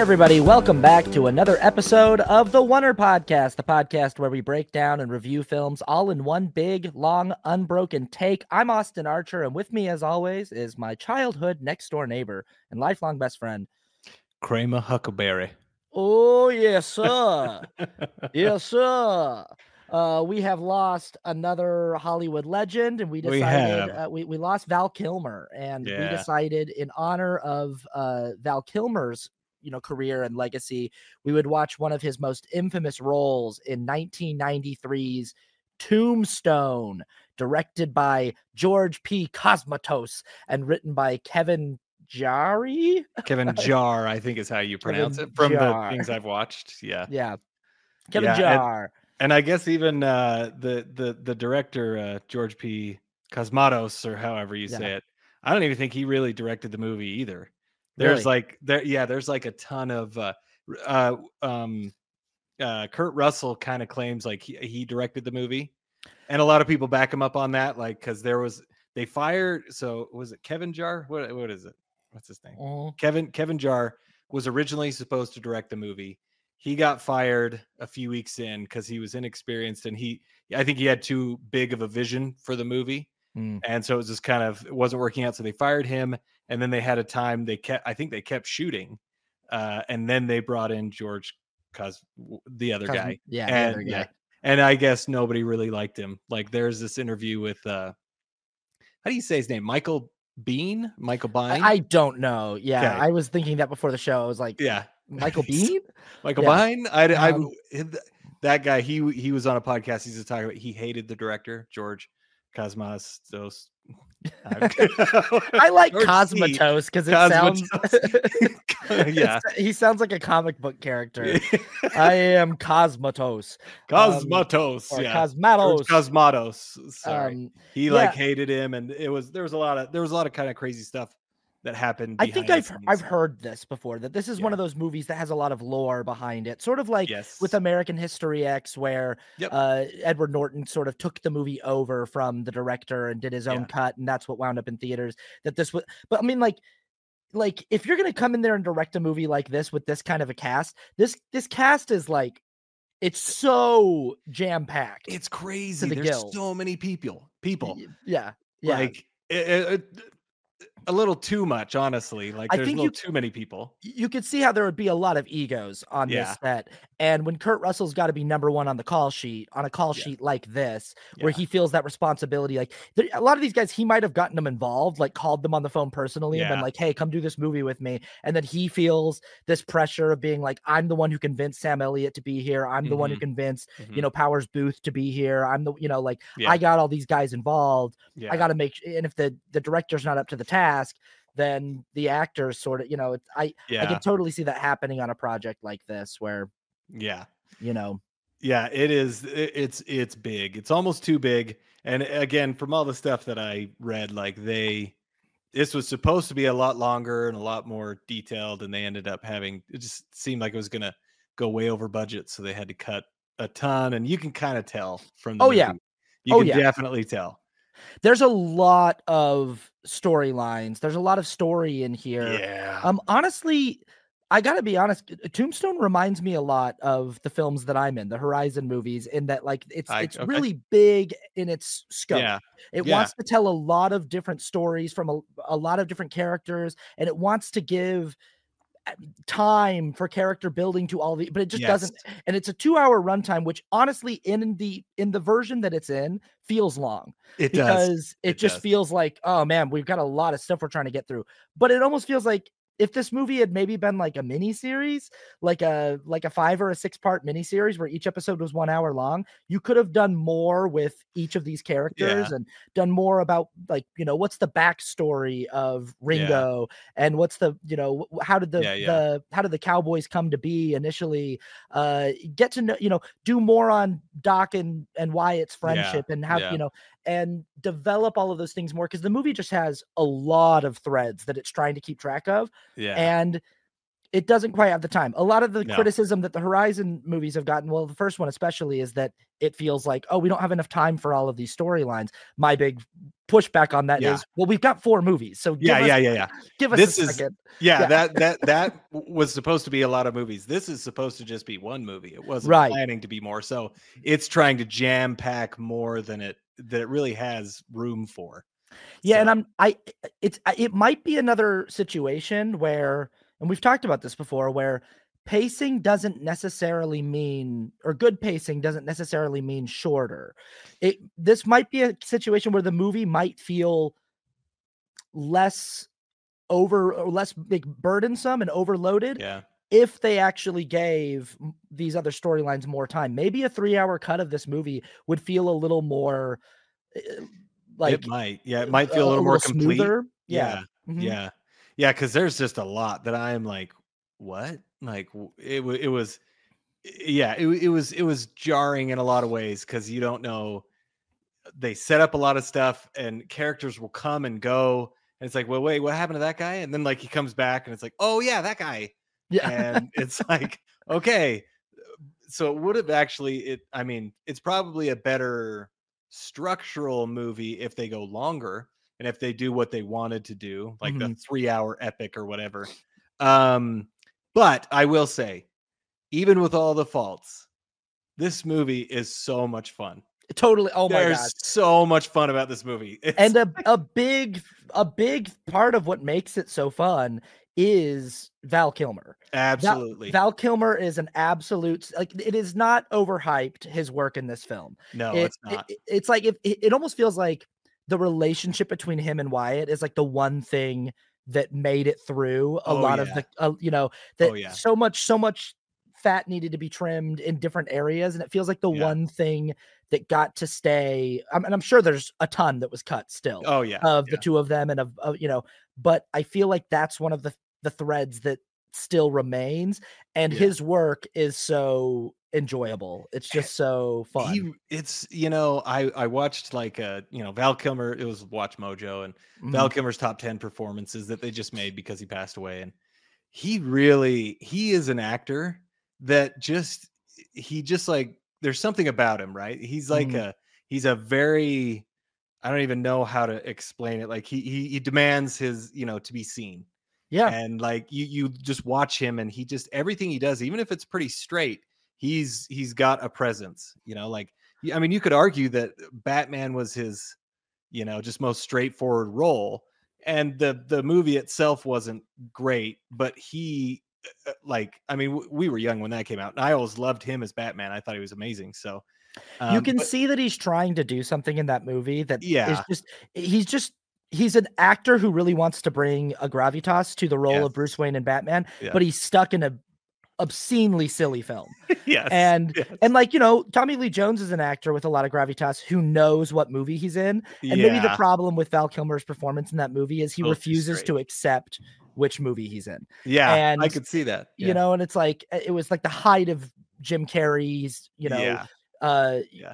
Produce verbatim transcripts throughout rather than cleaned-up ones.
everybody. Welcome back to another episode of the Oneer Podcast, the podcast where we break down and review films all in one big, long, unbroken take. I'm Austin Archer, and with me, as always, is my childhood next-door neighbor and lifelong best friend, Kramer Huckleberry. Oh, yes, sir. Yes, sir. Uh, we have lost another Hollywood legend, and we We decided have. uh, we, we lost Val Kilmer, and we Yeah. decided in honor of uh, Val Kilmer's you know career and legacy, we would watch one of his most infamous roles in nineteen ninety-three's Tombstone, directed by George P. Cosmatos and written by Kevin Jarre. Kevin Jarre, I think is how you pronounce Kevin it from Jarre. the things I've watched. Yeah. Yeah. Kevin Yeah, Jarre. And, and I guess even uh, the, the, the director, uh, George P. Cosmatos, or however you Yeah. say it, I don't even think he really directed the movie either. There's Really? like, there, yeah, there's like a ton of, uh, uh, um, uh, Kurt Russell kind of claims like he, he directed the movie. And a lot of people back him up on that, like, because there was, they fired, so was it Kevin Jarre? What, what is it? What's his name? Mhm. Kevin Kevin Jarre was originally supposed to direct the movie. He got fired a few weeks in because he was inexperienced, and he I think he had too big of a vision for the movie. Mm. And so it was just kind of, it wasn't working out. So they fired him, and then they had a time they kept, I think they kept shooting. Uh, and then they brought in George Cos, the other Cos- guy. yeah, the and other guy. yeah. And I guess nobody really liked him. Like there's this interview with uh how do you say his name? Michael Bean? Michael Bine? I, I don't know. Yeah, Okay. I was thinking that before the show. I was like, Yeah. Michael Bean? Michael Yeah. Bine? I, I, Um, that guy, he he was on a podcast. He's just talking about, he hated the director, George Cosmatos. I like George C. Cosmatos because it sounds Cosmatos. Yeah. he sounds like a comic book character. I am Cosmatos. Cosmatos. Um, or yeah. Cosmatos. George Cosmatos. Sorry. Um, he yeah. like hated him, and it was there was a lot of there was a lot of kind of crazy stuff that happened. I think behind I've the scenes. I've heard this before, that this is one Yeah. of those movies that has a lot of lore behind it, sort of like Yes. with American History X, where Yep. uh, Edward Norton sort of took the movie over from the director and did his own Yeah. cut, and that's what wound up in theaters. That this was, but I mean, like, like if you're gonna come in there and direct a movie like this with this kind of a cast, this this cast is like, it's so jam packed. It's crazy. the There's gills. so many people. People. Yeah, yeah. Like it, it, it- a little too much, honestly. Like I there's a think little you- too many people. you could see how there would be a lot of egos on Yeah. this set. And when Kurt Russell's got to be number one on the call sheet, on a call Yeah. sheet like this, where Yeah. he feels that responsibility, like there, a lot of these guys, he might have gotten them involved, like called them on the phone personally and been Yeah. like, hey, come do this movie with me. And then he feels this pressure of being like, I'm the one who convinced Sam Elliott to be here. I'm the one who Mhm. convinced, Mhm. you know, Powers Booth to be here. I'm the, you know, like Yeah. I got all these guys involved. Yeah. I got to make, and if the, the director's not up to the task, then the actors sort of, you know, it's, I, yeah. I can totally see that happening on a project like this where, yeah. you know, Yeah, it is. it- It's it's big. It's almost too big. And again, from all the stuff that I read, like they, this was supposed to be a lot longer and a lot more detailed, and they ended up having. It just seemed like it was gonna go way over budget, so they had to cut a ton. And you can kind of tell from the Oh, movie. yeah. You Oh, can yeah. definitely tell. there's a lot of storylines. There's a lot of story in here. Yeah. Um, honestly, I gotta be honest. Tombstone reminds me a lot of the films that I'm in, the Horizon movies, in that like it's I- it's okay. really big in its scope. Yeah. It Yeah. wants to tell a lot of different stories from a, a lot of different characters, and it wants to give uh, time for character building to all the, but it just doesn't. Yes. And it's a two-hour runtime, which honestly, in the in the version that it's in, feels long It does. because it, It just does. feels like, oh man, we've got a lot of stuff we're trying to get through. But it almost feels like if this movie had maybe been like a mini series, like a like a five or a six part mini series where each episode was one hour long, you could have done more with each of these characters Yeah. and done more about, like, you know, what's the backstory of Ringo and what's the, you know, wh- how did the Yeah, yeah. the how did the Cowboys come to be initially? Uh, get to know, you know, do more on Doc and and Wyatt's friendship and how, yeah. you know, and develop all of those things more, because the movie just has a lot of threads that it's trying to keep track of. Yeah. And It doesn't quite have the time. A lot of the No. criticism that the Horizon movies have gotten, well, the first one especially, is that it feels like, oh, we don't have enough time for all of these storylines. My big pushback on that Yeah. is, well, we've got four movies, so Yeah, give yeah, us, yeah, yeah. give us This a is second. yeah, Yeah. that that that was supposed to be a lot of movies. This is supposed to just be one movie. It wasn't Right. planning to be more. So it's trying to jam pack more than it that it really has room for. Yeah, So, and I'm I it's it might be another situation where, and we've talked about this before, where pacing doesn't necessarily mean, or good pacing doesn't necessarily mean shorter. It this might be a situation where the movie might feel less over or less big burdensome and overloaded yeah. if they actually gave m- these other storylines more time. Maybe a three-hour cut of this movie would feel a little more uh, like It might. Yeah, it a, might feel a a little more little complete. smoother. Yeah. Yeah. Mhm. Yeah. Yeah, cuz there's just a lot that I am like, what? Like w- it wa- it was yeah, it, wa- it was it was jarring in a lot of ways cuz you don't know, they set up a lot of stuff and characters will come and go and it's like, well, wait, what happened to that guy? And then like he comes back and it's like, oh yeah, that guy. Yeah. And it's like, okay, so it would have actually it I mean, it's probably a better structural movie if they go longer and if they do what they wanted to do, like the Mhm. three hour epic or whatever. Um, but I will say, even with all the faults, this movie is so much fun. Totally. Oh my There's god. so much fun about this movie. It's, And a a big a big part of what makes it so fun is Val Kilmer. Val, absolutely Val Kilmer is an absolute, like, it is not overhyped, his work in this film. no, It, it's it not. it's like if it, it almost feels like the relationship between him and Wyatt is like the one thing that made it through a Oh lot of yeah. the uh, you know, that Oh yeah. so much so much fat needed to be trimmed in different areas, and it feels like the Yeah. one thing that got to stay. Um, and I'm sure there's a ton that was cut still Oh yeah. of the Yeah. two of them and of, of you know, but I feel like that's one of the the threads that still remains, and Yeah. his work is so enjoyable. It's just so fun. He it's you know, I I watched like a, you know, Val Kilmer, it was Watch Mojo and Val Mhm. Kilmer's top ten performances that they just made because he passed away. And he really he is an actor that just he just like there's something about him, right? He's like Mhm. a he's a very I don't even know how to explain it. Like he he, he demands his, you know, to be seen. Yeah. And like you you just watch him and he just everything he does, even if it's pretty straight, he's he's got a presence, you know, like y- I mean, you could argue that Batman was his, you know, just most straightforward role. And the the movie itself wasn't great, but he uh, like I mean, w- we were young when that came out, and I always loved him as Batman. I thought he was amazing. So You um can but see that he's trying to do something in that movie that is yeah, just he's just he's an actor who really wants to bring a gravitas to the role of yes, Bruce Wayne and Batman, yeah, but he's stuck in a obscenely silly film. yes, And yes, and like, you know, Tommy Lee Jones is an actor with a lot of gravitas who knows what movie he's in. And maybe the yeah. problem with Val Kilmer's performance in that movie is he Little too refuses straight. to accept which movie he's in. Yeah, I And could see that. you Yeah, know, and it's like it was like the height of Jim Carrey's, you know, yeah, uh yeah,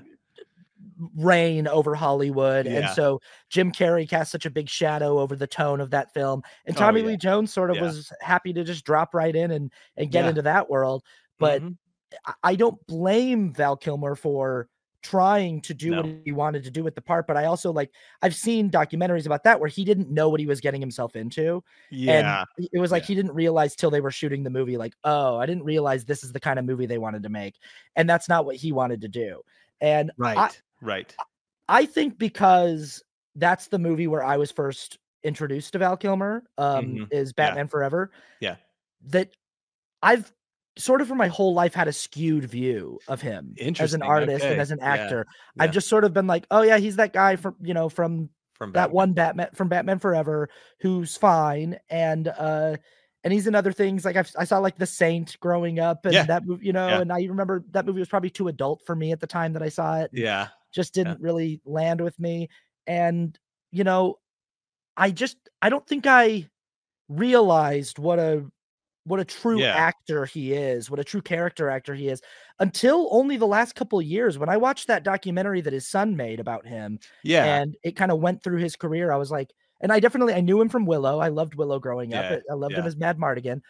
reign over Hollywood. And yeah. so Jim Carrey cast such a big shadow over the tone of that film. And Oh Tommy yeah, Lee Jones sort of yeah, was happy to just drop right in and and get yeah. into that world. But Mhm. I I don't blame Val Kilmer for trying to do what No. he wanted to do with the part, but I also like I've seen documentaries about that where he didn't know what he was getting himself into. And Yeah, he- it was like yeah. he didn't realize till they were shooting the movie, like, oh, I didn't realize this is the kind of movie they wanted to make. And that's not what he wanted to do. And I, Right, right. I think because that's the movie where I was first introduced to Val Kilmer, um, Mhm. is Yeah, Batman Forever, yeah. that I've sort of for my whole life had a skewed view of him as an Interesting, artist and okay. as an Yeah, actor. yeah. I've just sort of been like, oh yeah, he's that guy from, you know, from From that Batman. one Batman from Batman Forever who's fine. And uh and he's in other things. Like I've, I saw like The Saint growing up, and Yeah, that movie, you know, yeah, and I remember that movie was probably too adult for me at the time that I saw it. And yeah, just yeah. didn't really land with me. And you know, I just I don't think I realized what a what a true Yeah, actor he is, what a true character actor he is, until only the last couple of years when I watched that documentary that his son made about him, yeah, and it kind of went through his career. I was like, and I definitely I knew him from Willow. I loved Willow growing up. yeah, I, I loved him yeah. as Mad Mardigan,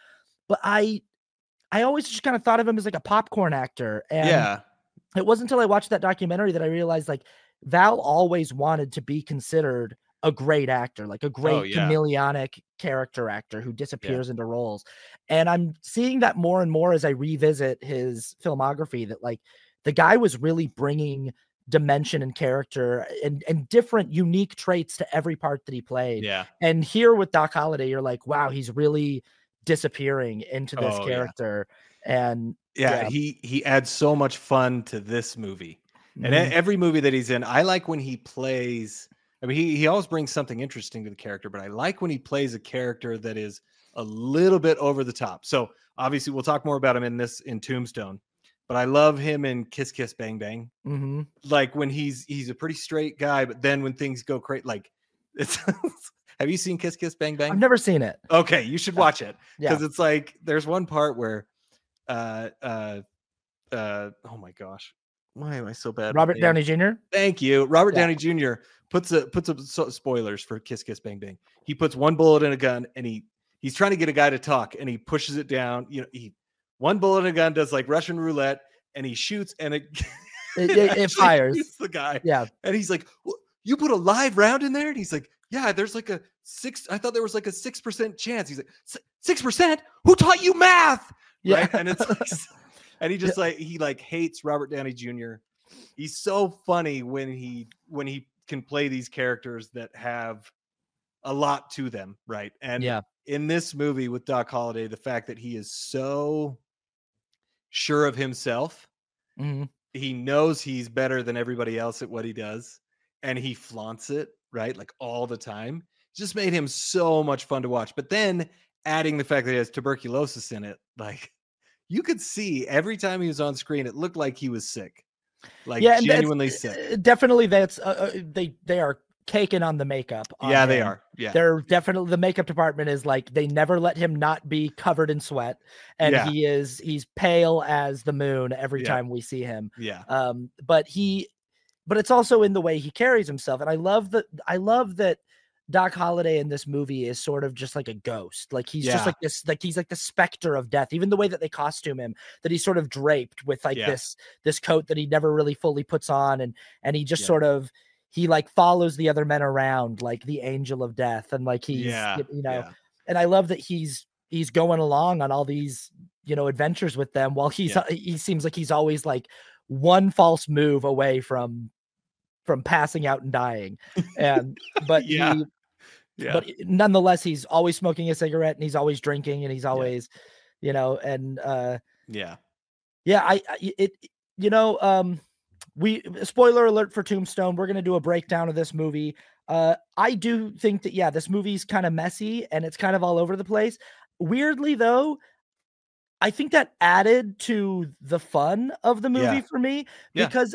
but I I always just kind of thought of him as like a popcorn actor. And Yeah. it wasn't until I watched that documentary that I realized like Val always wanted to be considered a great actor, like a Oh, great yeah. chameleonic character actor who Yeah. disappears into roles. And I'm seeing that more and more as I revisit his filmography, that like the guy was really bringing dimension and character and, and different unique traits to every part that he played. Yeah. And here with Doc Holliday, you're like, wow, he's really disappearing into this Oh, yeah. character. And Yeah, yeah. he he adds so much fun to this movie. And e Mhm. every movie that he's in, I like when he plays I mean, he he always brings something interesting to the character, but I like when he plays a character that is a little bit over the top. So, obviously, we'll talk more about him in this in Tombstone, but I love him in Kiss Kiss Bang Bang. Mhm. Like, when he's he's a pretty straight guy, but then when things go crazy, like, it's have you seen Kiss Kiss Bang Bang? I've never seen it. Okay, you should Yeah. watch it, Yeah. 'cause it's like there's one part where, uh, uh, uh, oh my gosh, why am I so bad with Robert names? Downey Junior? Thank you. Robert Yeah. Downey Junior puts a puts a so spoilers for Kiss Kiss Bang Bang. He puts one bullet in a gun, and he he's trying to get a guy to talk, and he pushes it down. You know, he one bullet in a gun does like Russian roulette, and he shoots, and it It, it, it actually fires. shoots the guy. Yeah. And he's like, "Wha- you put a live round in there?" And he's like, "Yeah, there's like a six. I thought there was like a six percent chance." He's like, six percent? Who taught you math? Yeah. Right? And it's like, and he just like he like hates Robert Downey Junior He's so funny when he when he can play these characters that have a lot to them, right? And Yeah. in this movie with Doc Holliday, the fact that he is so sure of himself, Mhm. he knows he's better than everybody else at what he does, and he flaunts it, right? Like all the time. Just made him so much fun to watch. But then adding the fact that he has tuberculosis in it, like you could see every time he was on screen, it looked like he was sick. Like Yeah, and that's genuinely sick. uh, definitely that's uh, uh, they they are caking on the makeup. on Yeah, they him. are. Yeah. They're definitely, the makeup department is like, they never let him not be covered in sweat, and Yeah. he is he's pale as the moon every Yeah. time we see him. Yeah. Um, but he, but it's also in the way he carries himself, and I love that. I love that Doc Holliday in this movie is sort of just like a ghost. Like he's Yeah. just like this, like he's like the specter of death. Even the way that they costume him, that he's sort of draped with like Yeah. this this coat that he never really fully puts on, and and he just Yeah. sort of he like follows the other men around like the angel of death, and like he's Yeah. y- you know, Yeah. and I love that he's he's going along on all these, you know, adventures with them while he's Yeah. he seems like he's always like one false move away from from passing out and dying. And but Yeah. he Yeah. but nonetheless he's always smoking a cigarette, and he's always drinking, and he's always, you know, and uh Yeah. yeah, I, I it you know, um we spoiler alert for Tombstone, we're going to do a breakdown of this movie. Uh I do think that yeah, this movie's kind of messy and it's kind of all over the place. Weirdly though, I think that added to the fun of the movie Yeah. for me, Yeah. because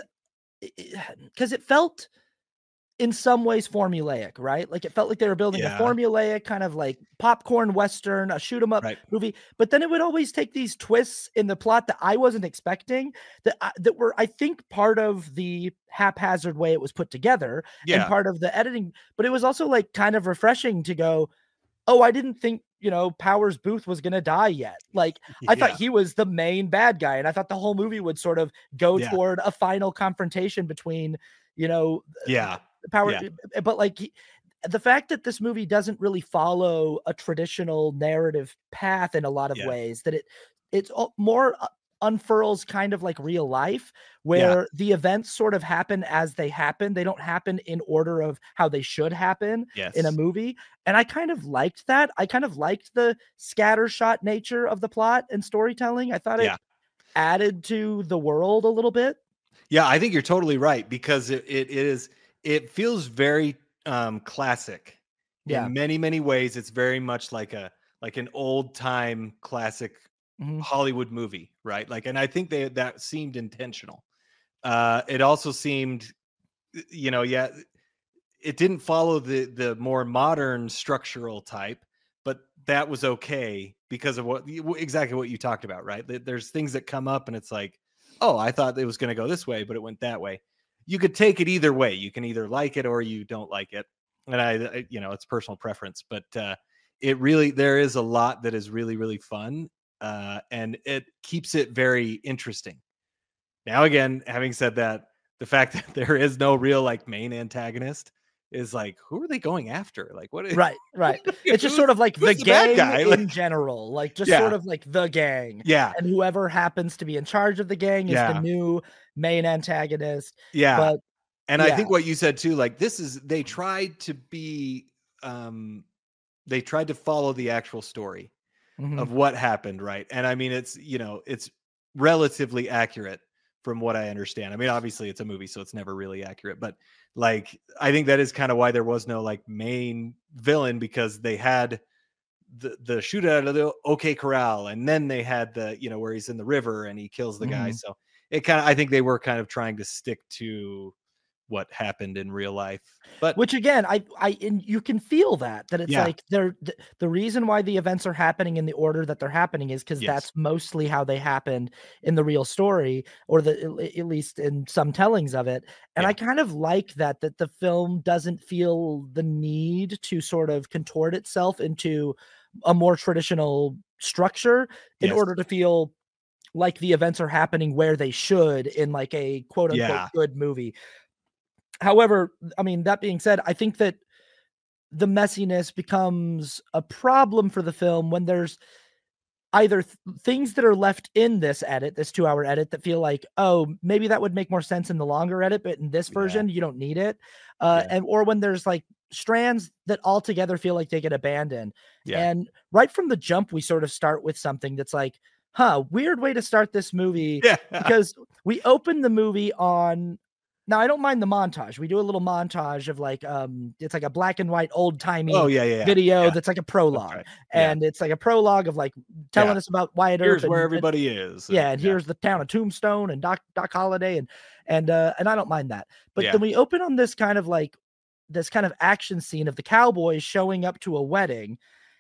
because it felt in some ways formulaic, right? Like it felt like they were building Yeah. a formulaic kind of like popcorn Western, a shoot 'em up Right. movie. But then it would always take these twists in the plot that I wasn't expecting, that I, that were, I think, part of the haphazard way it was put together and Yeah. part of the editing. But it was also like kind of refreshing to go, oh, I didn't think, you know, Powers Booth was going to die yet. Like I thought Yeah. he was the main bad guy. And I thought the whole movie would sort of go Yeah. toward a final confrontation between, you know, Yeah. Power, Yeah. but like he, the fact that this movie doesn't really follow a traditional narrative path in a lot of Yeah. ways, that it it's all- more uh, unfurls kind of like real life, Yeah. where the events sort of happen as they happen. They don't happen in order of how they should happen Yes. in a movie. And I kind of liked that. I kind of liked the scattershot nature of the plot and storytelling. I thought Yeah. it added to the world a little bit. Yeah, I think you're totally right, because it it is it feels very um classic Yeah. in many many ways. It's very much like a like an old time classic Mhm. Hollywood movie, right? Like, and I think they that seemed intentional. Uh it also seemed, you know, yeah, it didn't follow the the more modern structural type, but that was okay because of what exactly what you talked about, right? There- There's things that come up and it's like, oh, I thought it was going to go this way, but it went that way. You could take it either way. You can either like it or you don't like it. And I, I you know, it's personal preference, but uh, it really, there is a lot that is really, really fun. uh, and it keeps it very interesting. Now, again, having said that, the fact that there is no real like main antagonist is like, who are they going after? Like, what? Is, right, right. It's just sort of like the, the bad gang guy? in Like, general, like just yeah. sort of like the gang. Yeah. And whoever happens to be in charge of the gang is Yeah. the new main antagonist. Yeah. But and yeah. I think what you said too, like this is, they tried to be, um, they tried to follow the actual story mm-hmm. of what happened. Right. And I mean, it's, you know, it's relatively accurate from what I understand. I mean, obviously it's a movie, so it's never really accurate, but like, I think that is kind of why there was no like main villain, because they had the, the shootout of the OK Corral. And then they had the, you know, where he's in the river and he kills the mm-hmm. guy. So it kind of, I think they were kind of trying to stick to what happened in real life, but which again, I, I, and you can feel that, that it's yeah. like they're the, the reason why the events are happening in the order that they're happening is because yes. that's mostly how they happened in the real story, or the, at least in some tellings of it. And yeah. I kind of like that, that the film doesn't feel the need to sort of contort itself into a more traditional structure in yes. order to feel like the events are happening where they should in like a quote unquote yeah. good movie. However, I mean, that being said, I think that the messiness becomes a problem for the film when there's either th- things that are left in this edit, this two hour edit, that feel like, oh, maybe that would make more sense in the longer edit, but in this version, yeah. you don't need it. Uh, yeah. And, or when there's like strands that altogether feel like they get abandoned. Yeah. And right from the jump, we sort of start with something that's like, huh, weird way to start this movie. Yeah. Because we open the movie on, now, I don't mind the montage. We do a little montage of like, um, it's like a black and white old timey oh, yeah, yeah, yeah. video yeah. that's like a prologue. Right. And yeah. it's like a prologue of like telling yeah. us about Wyatt Earp. Here's and, where everybody and, is. And, yeah, and yeah. here's the town of Tombstone and Doc Doc Holliday. And and uh, and I don't mind that. But yeah. then we open on this kind of like this kind of action scene of the cowboys showing up to a wedding,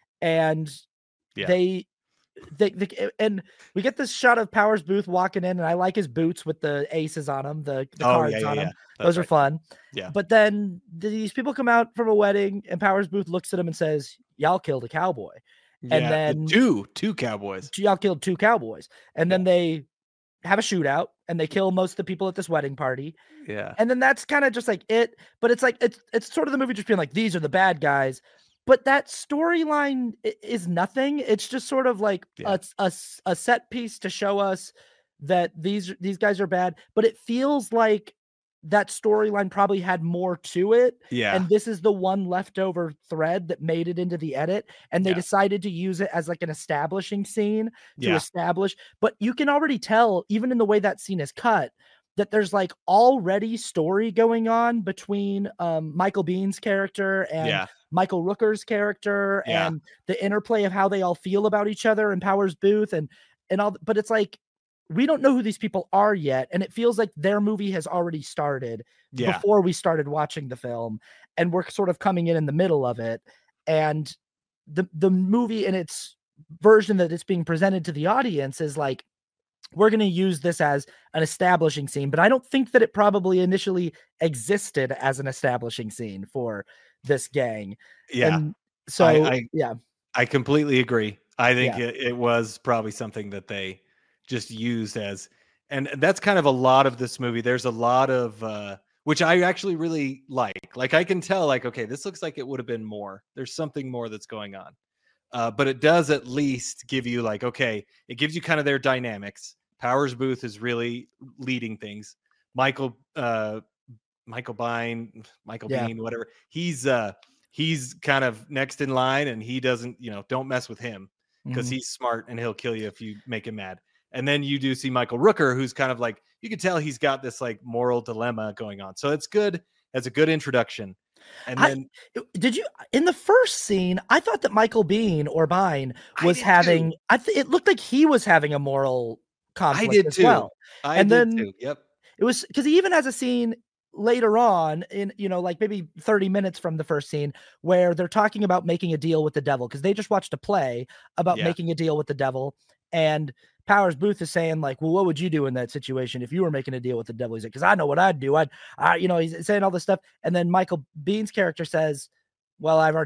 and yeah. they They, they and we get this shot of Powers Booth walking in, and I like his boots with the aces on them, the, the oh, cards yeah, yeah, on yeah. them. That's Those right. are fun. Yeah. But then these people come out from a wedding, and Powers Booth looks at him and says, "Y'all killed a cowboy." Yeah, and then the two two cowboys. Y'all killed two cowboys, and yeah. then they have a shootout, and they kill most of the people at this wedding party. Yeah. And then that's kind of just like it. But it's like it's it's sort of the movie just being like, these are the bad guys. But that storyline is nothing. It's just sort of like yeah. a, a, a set piece to show us that these these guys are bad. But it feels like that storyline probably had more to it. Yeah. And this is the one leftover thread that made it into the edit. And they yeah. decided to use it as like an establishing scene to yeah. establish. But you can already tell, even in the way that scene is cut, that there's like already story going on between um, Michael Biehn's character and yeah. Michael Rooker's character yeah. and the interplay of how they all feel about each other and Powers Booth and, and all, but it's like, we don't know who these people are yet. And it feels like their movie has already started yeah. before we started watching the film, and we're sort of coming in in the middle of it. And the, the movie in its version that it's being presented to the audience is like, we're going to use this as an establishing scene, but I don't think that it probably initially existed as an establishing scene for this gang. Yeah. And so, I, I, yeah, I completely agree. I think Yeah. it, it was probably something that they just used as, and that's kind of a lot of this movie. There's a lot of, uh, which I actually really like. Like I can tell like, okay, this looks like it would have been more. There's something more that's going on. Uh, but it does at least give you like, okay, it gives you kind of their dynamics. Powers Booth is really leading things. Michael, uh, Michael Bine, Michael Yeah. Biehn, whatever. He's, uh, he's kind of next in line, and he doesn't, you know, don't mess with him because Mhm. he's smart and he'll kill you if you make him mad. And then you do see Michael Rooker, who's kind of like, you can tell he's got this like moral dilemma going on. So it's good. It's a good introduction. And I- then Did you in the first scene? I thought that Michael Bean or Bine I was did having. too. I th- it looked like he was having a moral conflict I did as too. well. I And did then- too. Yep. It was because he even has a scene later on in, you know, like maybe thirty minutes from the first scene where they're talking about making a deal with the devil, because they just watched a play about Yeah. making a deal with the devil. And Powers Booth is saying like, well, what would you do in that situation if you were making a deal with the devil? He's like, because I know what I'd do. I'd, I, you know, he's saying all this stuff. And then Michael Bean's character says, well, I've already,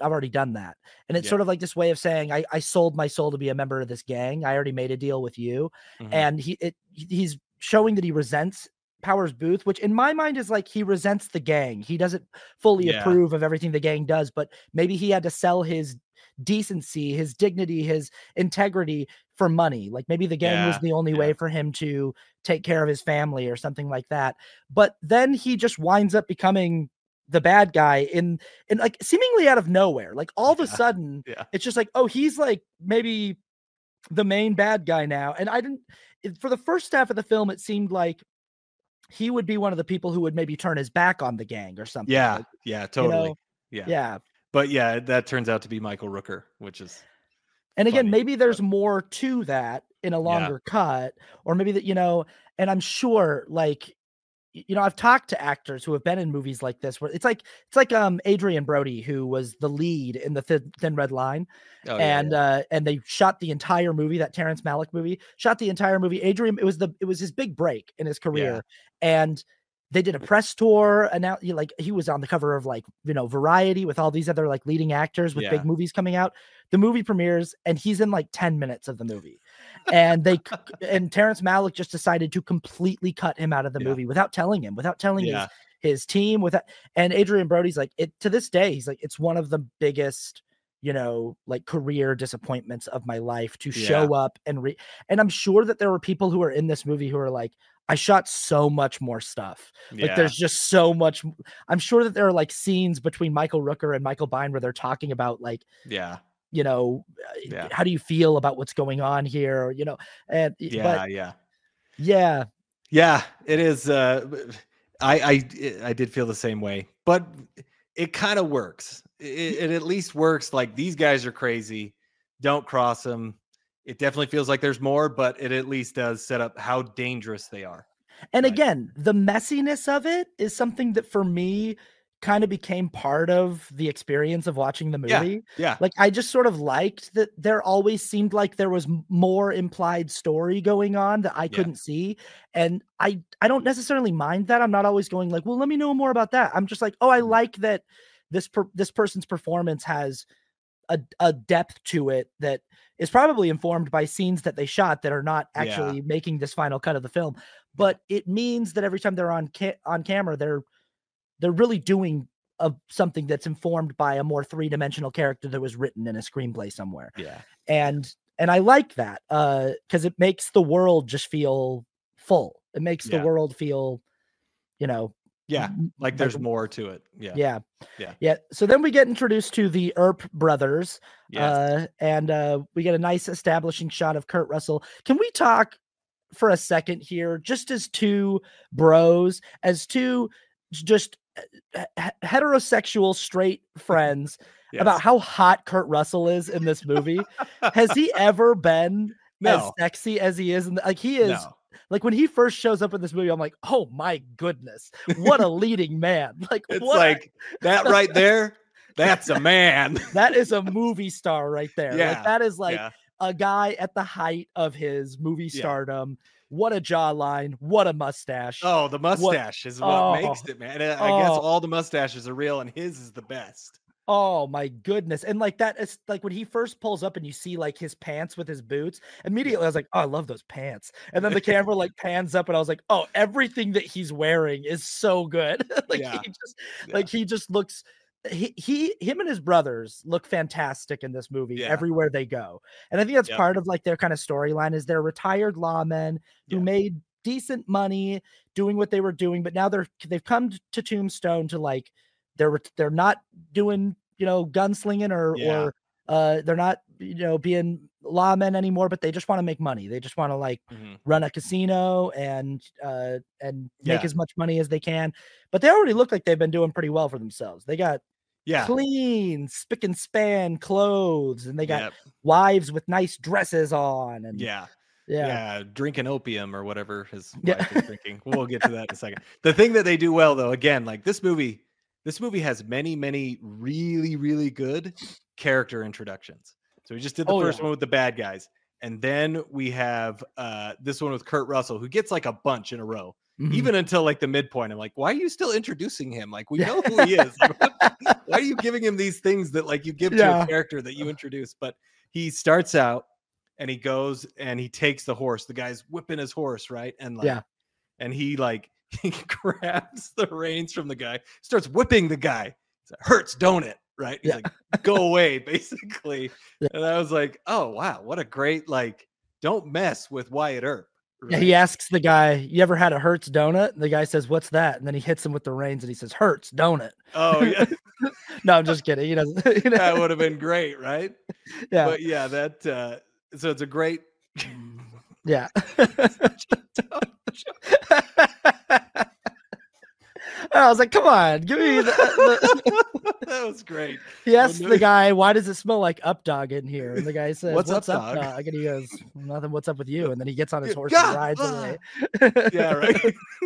I've already done that. And it's Yeah. sort of like this way of saying, I, I sold my soul to be a member of this gang. I already made a deal with you. Mhm. And he it he's showing that he resents Powers Booth, which in my mind is like he resents the gang. He doesn't fully Yeah. approve of everything the gang does, but maybe he had to sell his decency, his dignity, his integrity for money. Like maybe the gang was Yeah, the only yeah. way for him to take care of his family or something like that. But then he just winds up becoming the bad guy in in like seemingly out of nowhere. Like all of a Yeah. sudden, Yeah. it's just like, oh, he's like maybe the main bad guy now. And I didn't it, for the first half of the film, it seemed like he would be one of the people who would maybe turn his back on the gang or something. Yeah, Like, yeah, you totally. know, Yeah. yeah. But yeah, that turns out to be Michael Rooker, which is And again, funny, maybe there's but more to that in a yeah. longer cut, or maybe that, you know, and I'm sure like, y- you know, I've talked to actors who have been in movies like this where it's like, it's like, um, Adrian Brody, who was the lead in the Thin, Thin Red Line. Oh yeah, And, yeah. uh, and they shot the entire movie, that Terrence Malick movie, shot the entire movie. Adrian, it was the, it was his big break in his Yeah. career. And they did a press tour and now like he was on the cover of like, you know, Variety with all these other like leading actors with Yeah. big movies coming out. The movie premieres and he's in like ten minutes of the movie. And they and Terrence Malick just decided to completely cut him out of the Yeah. movie without telling him, without telling Yeah. his his team, without and Adrian Brody's like it to this day, he's like, it's one of the biggest, you know, like career disappointments of my life to Yeah. show up and re and I'm sure that there were people who are in this movie who are like, I shot so much more stuff. Like Yeah. there's just so much. I'm sure that there are like scenes between Michael Rooker and Michael Biehn where they're talking about like, Yeah. you know, uh, Yeah. how do you feel about what's going on here? Or, you know, and but Yeah, yeah. yeah, Yeah, it is uh b- I I I did feel the same way. But it kind of works. It, it at least works like these guys are crazy. Don't cross them. It definitely feels like there's more, but it at least does set up how dangerous they are. and Right. again, the messiness of it is something that for me kind of became part of the experience of watching the Yeah. movie. Yeah. Like I just sort of liked that there always seemed like there was m- more implied story going on that I Yeah. couldn't see. And I I don't necessarily mind that. I'm not always going like, well, let me know more about that. I'm just like, oh, I Mhm. like that this per- this person's performance has a, a depth to it that is probably informed by scenes that they shot that are not Yeah. actually making this final cut of the film. But it means that every time they're on ca- on camera, they're they're really doing a, something that's informed by a more three-dimensional character that was written in a screenplay somewhere. Yeah. And and I like that uh because it makes the world just feel full. It makes the Yeah. world feel, you know, Yeah. m- Like like there's more to it. Yeah. yeah. Yeah. Yeah. So then we get introduced to the Earp brothers. Yes. Uh, and uh, we get a nice establishing shot of Kurt Russell. Can we talk for a second here, just as two bros, as two j- just uh, he- heterosexual straight friends, about Yes. how hot Kurt Russell is in this movie? Has he ever been as No. sexy as he is? In the, like he is. No. Like when he first shows up in this movie, I'm like, oh my goodness, what a leading man! Like It's what a- like that right there. That's a man. that is a movie star right there. Yeah. Like that is like Yeah. a guy at the height of his movie Yeah. stardom. What a jawline, what a mustache. Oh, the mustache is what oh, makes it, man. And I guess oh. all the mustaches are real, and his is the best. Oh my goodness. And like that is like when he first pulls up and you see like his pants with his boots, immediately I was like, oh, I love those pants. And then the camera like pans up and I was like, oh, everything that he's wearing is so good. like Yeah. he just Yeah. like he just looks he, he him and his brothers look fantastic in this movie Yeah. everywhere they go. And I think that's Yep. part of like their kind of storyline is they're retired lawmen who Yeah. made decent money doing what they were doing, but now they're they've come to Tombstone to like they're they're not doing, you know, gunslinging or Yeah. or uh they're not, you know, being lawmen anymore, but they just want to make money. They just want to like Mhm. run a casino and uh and make Yeah. as much money as they can. But they already look like they've been doing pretty well for themselves. They got Yeah. clean, spick and span clothes, and they got Yep. wives with nice dresses on. And Yeah. yeah, Yeah. Drinking opium or whatever his Yeah. wife is drinking. We'll get to that in a second. The thing that they do well, though, again, like this movie, this movie has many, many really, really good character introductions. So we just did the Oh, first yeah. one with the bad guys. And then we have uh this one with Kurt Russell, who gets like a bunch in a row. Mhm. Even until like the midpoint. I'm like, why are you still introducing him? Like, we Yeah. know who he is. Like, what- why are you giving him these things that like you give to Yeah. a character that you introduce? But he starts out and he goes and he takes the horse. The guy's whipping his horse, right? And like, Yeah. and he like he grabs the reins from the guy, starts whipping the guy. It hurts, don't it? Right? He's Yeah. like, go away, basically. Yeah. And I was like, oh wow, what a great like, don't mess with Wyatt Earp. Yeah, Right? he asks the guy, "You ever had a Hertz donut?" And the guy says, "What's that?" And then he hits him with the reins and he says, "Hertz donut." Oh yeah. No, I'm just kidding. He doesn't. You know? That would have been great, right? Yeah. But yeah, that uh so it's a great Yeah. I was like, come on, give me the, the... That was great. He asks the guy, why does it smell like up dog in here? And the guy says, What's, what's, up, up, dog? dog? And he goes, nothing, what's up with you? And then he gets on his horse God, and rides ah. away. Yeah, right.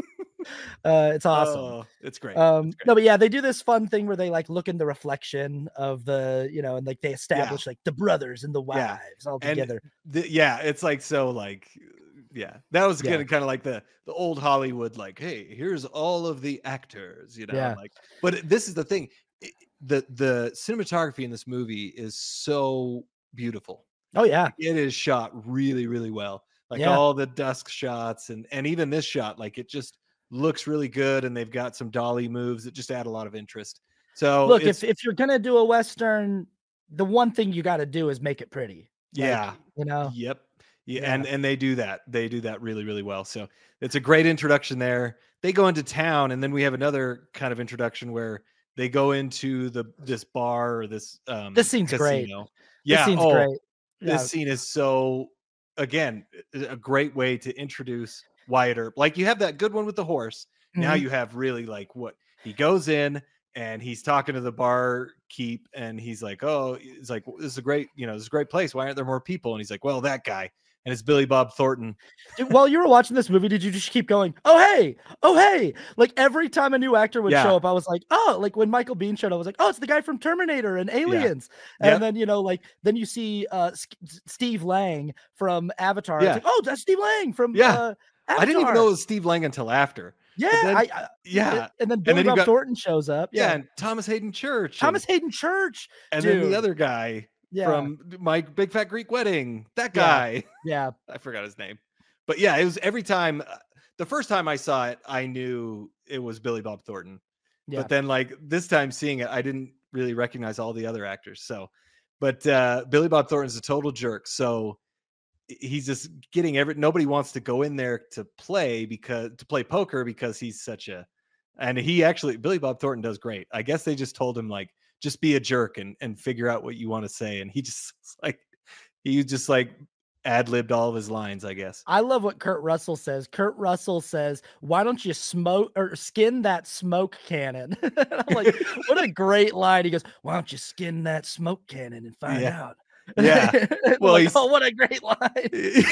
Uh, it's awesome. Oh, it's great. Um, it's great. no, but yeah, they do this fun thing where they like look in the reflection of the, you know, and like they establish yeah. like the brothers and the wives yeah. all together. The, yeah, it's like so like yeah, that was yeah. kind of kind of like the the old Hollywood, like, hey, here's all of the actors, you know, yeah. like. But this is the thing, it, the the cinematography in this movie is so beautiful. Oh yeah, like, it is shot really, really well. Like yeah. all the dusk shots and and even this shot, like it just looks really good. And they've got some dolly moves that just add a lot of interest. So look, if if you're gonna do a Western, the one thing you got to do is make it pretty. Like, yeah, you know. Yep. Yeah, yeah, and and they do that. They do that really, really well. So it's a great introduction there. They go into town, and then we have another kind of introduction where they go into the this bar or this um this scene's casino. great. Yeah, this scene's oh, great. Yeah. This scene is so again a great way to introduce Wyatt Earp. Like you have that good one with the horse. Mm-hmm. Now you have really like what he goes in. And he's talking to the barkeep, and he's like, "Oh, it's like this is a great, you know, this is a great place. Why aren't there more people?" And he's like, "Well, that guy." And it's Billy Bob Thornton. Dude, while you were watching this movie, did you just keep going, "Oh hey, oh hey"? Like every time a new actor would yeah. show up, I was like, "Oh!" Like when Michael Biehn showed up, I was like, "Oh, it's the guy from Terminator and Aliens." Yeah. And yep. then you know, like then you see uh, S- Steve Lang from Avatar. Yeah. It's like, "Oh, that's Steve Lang from yeah." Uh, Avatar. I didn't even know it was Steve Lang until after. Yeah, then, I, I, yeah, and then Billy and then Bob got, Thornton shows up. Yeah, yeah, and Thomas Hayden Church. Thomas and, Hayden Church, and dude. then the other guy yeah. from My Big Fat Greek Wedding. That guy. Yeah, yeah. I forgot his name, but yeah, it was every time. Uh, the first time I saw it, I knew it was Billy Bob Thornton. Yeah. But then, like this time seeing it, I didn't really recognize all the other actors. So, but uh, Billy Bob Thornton's a total jerk. So. He's just getting every nobody wants to go in there to play because to play poker because he's such a and he actually Billy Bob Thornton does great. I guess they just told him like just be a jerk and and figure out what you want to say, and he just like he just like ad-libbed all of his lines, I guess. I love what Kurt Russell says. Kurt Russell says, "Why don't you smoke or skin that smoke cannon?" I'm like, what a great line. He goes, "Why don't you skin that smoke cannon and find yeah. out?" Yeah. Well, like, he's, oh, what a great line.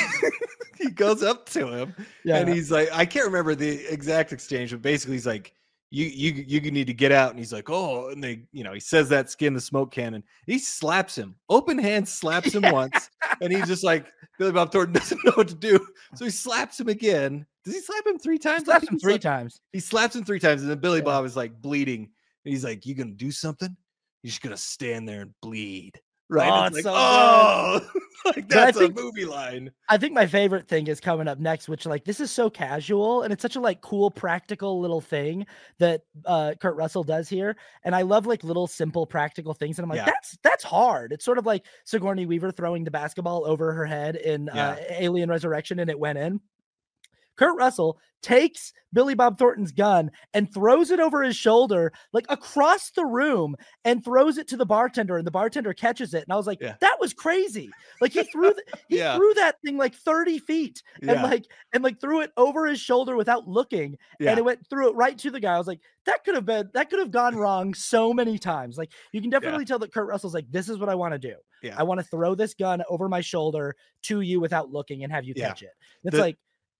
He goes up to him yeah. and he's like, I can't remember the exact exchange, but basically he's like, you, you, you need to get out. And he's like, oh, and they, you know, he says that skin the smoke cannon. He slaps him, open hand slaps him yeah. once. And he's just like, Billy Bob Thornton doesn't know what to do. So he slaps him again. Does he slap him three times? He slaps him three slapped, times. He slaps him three times. And then Billy yeah. Bob is like bleeding. And he's like, you going to do something? You're just going to stand there and bleed. Right. Oh, it's it's like, so oh, like that's think, a movie line. I think my favorite thing is coming up next, which like this is so casual and it's such a like cool, practical little thing that uh Kurt Russell does here. And I love like little simple practical things. And I'm like, yeah. that's that's hard. It's sort of like Sigourney Weaver throwing the basketball over her head in yeah. uh, Alien Resurrection and it went in. Kurt Russell takes Billy Bob Thornton's gun and throws it over his shoulder, like across the room, and throws it to the bartender, and the bartender catches it. And I was like, yeah. that was crazy. Like he threw, the, he yeah. threw that thing like thirty feet and yeah. like, and like threw it over his shoulder without looking. Yeah. And it went through it right to the guy. I was like, that could have been, that could have gone wrong so many times. Like you can definitely yeah. tell that Kurt Russell's like, this is what I want to do. Yeah. I want to throw this gun over my shoulder to you without looking and have you yeah. catch it. It's the, like,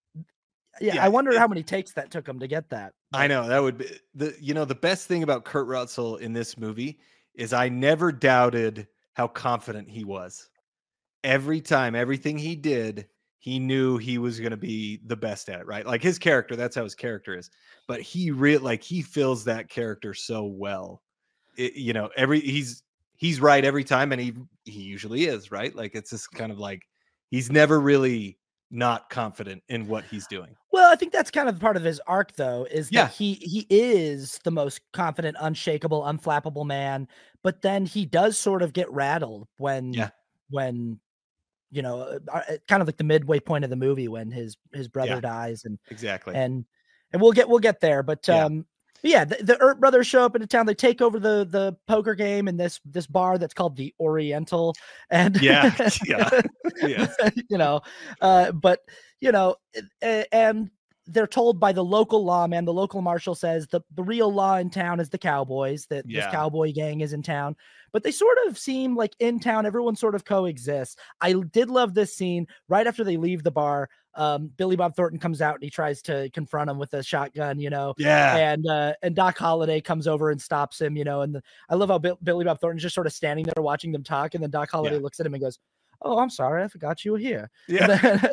Yeah, yeah, I wonder it, how many takes that took him to get that. But. I know that would be the, you know, the best thing about Kurt Russell in this movie is I never doubted how confident he was. Every time, everything he did, he knew he was going to be the best at it, right? Like his character, that's how his character is. But he real like he fills that character so well. It, you know, every he's he's right every time, and he he usually is, right? Like it's just kind of like he's never really not confident in what he's doing. Well, I think that's kind of part of his arc, though, is Yeah. that he he is the most confident, unshakable, unflappable man, but then he does sort of get rattled when Yeah. when you know, uh, uh, kind of like the midway point of the movie when his his brother Yeah. dies, and Exactly. and and we'll get we'll get there, but Yeah. um, but yeah, the, the Earp brothers show up into town. They take over the the poker game in this this bar that's called the Oriental, and Yeah, yeah, yeah. you know, uh, but you know, a- and they're told by the local lawman, the local marshal says the, the real law in town is the cowboys, that this Yeah. cowboy gang is in town, but they sort of seem like in town, everyone sort of coexists. I did love this scene right after they leave the bar. Um, Billy Bob Thornton comes out and he tries to confront him with a shotgun, you know, Yeah. and, uh, and Doc Holliday comes over and stops him, you know, and the, I love how Bill, Billy Bob Thornton's just sort of standing there watching them talk. And then Doc Holliday Yeah. looks at him and goes, "Oh, I'm sorry. I forgot you were here." Yeah. And, then,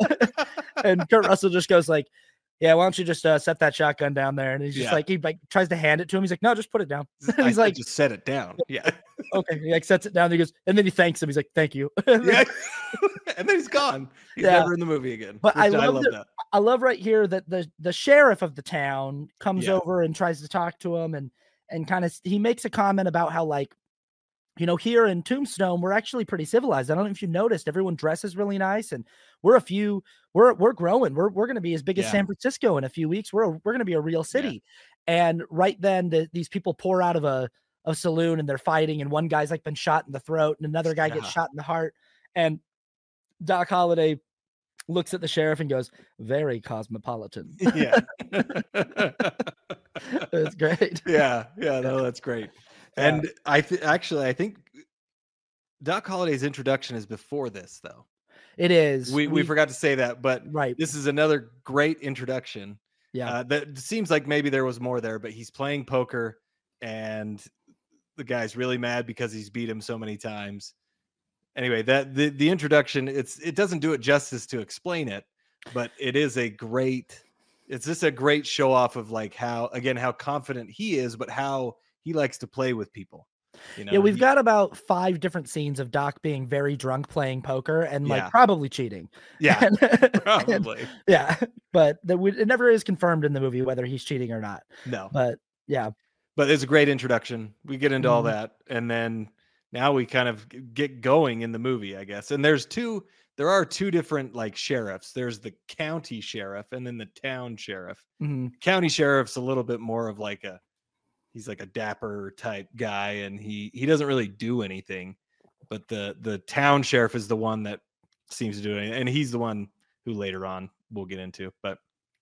and Kurt Russell just goes like, "Yeah, why don't you just uh, set that shotgun down there?" And he's just Yeah. like, he like tries to hand it to him. He's like, "No, just put it down." I He's said like, just set it down. Yeah. "Okay." He like sets it down. And he goes, and then he thanks him. He's like, "Thank you." Yeah. And then he's gone. He's Yeah. never in the movie again. But I which love love that- that. I love right here that the the sheriff of the town comes Yeah. over and tries to talk to him, and and kind of he makes a comment about how, like, you know, here in Tombstone, we're actually pretty civilized. I don't know if you noticed, everyone dresses really nice, and we're a few, we're we're growing. We're we're going to be as big as Yeah. San Francisco in a few weeks. We're a, we're going to be a real city. And right then, the, these people pour out of a, a saloon and they're fighting, and one guy's like been shot in the throat, and another guy gets Yeah. shot in the heart. And Doc Holliday looks at the sheriff and goes, "Very cosmopolitan." Yeah. It's great. Yeah. Yeah. No, that's great. Yeah. And I th- actually, I think Doc Holliday's introduction is before this, though. It is. We, we forgot to say that, but right. this is another great introduction. Yeah. Uh, that seems like maybe there was more there, but he's playing poker and the guy's really mad because he's beat him so many times. Anyway, that the, the introduction, it's it doesn't do it justice to explain it, but it is a great, it's just a great show off of like how, again, how confident he is, but how he likes to play with people. You know, yeah, we've he- got about five different scenes of Doc being very drunk playing poker and like Yeah. probably cheating. yeah, And- and- probably. yeah, but the, we- it never is confirmed in the movie whether he's cheating or not. No, But yeah, but it's a great introduction. We get into all Mhm. that, and then now we kind of g- get going in the movie, I guess. And there's two, there are two different like sheriffs. There's the county sheriff and then the town sheriff. mhm. County sheriff's a little bit more of like a, he's like a dapper type guy, and he he doesn't really do anything. But the the town sheriff is the one that seems to do it, and he's the one who later on we'll get into. But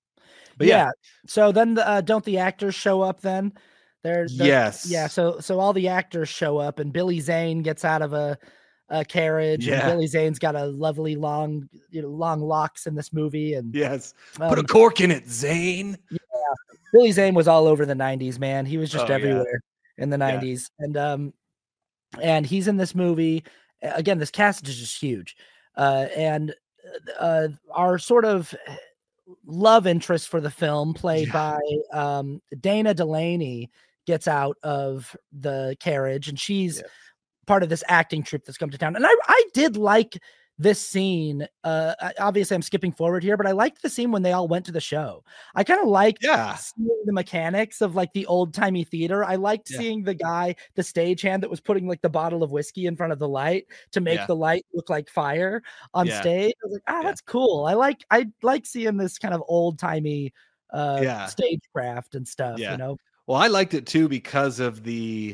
but yeah, yeah. So then, the, uh, don't the actors show up then? They're, they're- yes, Yeah. So so all the actors show up, and Billy Zane gets out of a, a carriage. Yeah. And Billy Zane's got a lovely long, you know, long locks in this movie, and yes. Put a um, cork in it, Zane. Billy Zane was all over the nineties, man. He was just Oh, yeah. everywhere in the nineties. And um and he's in this movie. A- Again, this cast is just huge. Uh and uh our sort of love interest for the film, played Yeah. by um Dana Delaney, gets out of the carriage, and she's Yes. part of this acting troupe that's come to town. And I I did like this scene. Uh I- obviously I'm skipping forward here, but I liked the scene when they all went to the show. I kind of liked Yeah. seeing the mechanics of like the old timey theater. I liked Yeah. seeing the guy, the stagehand that was putting like the bottle of whiskey in front of the light to make Yeah. the light look like fire on Yeah. stage. I was like, ah, Yeah. that's cool. I like I like seeing this kind of old timey uh Yeah. stagecraft and stuff, Yeah. you know. Well, I liked it too because of the.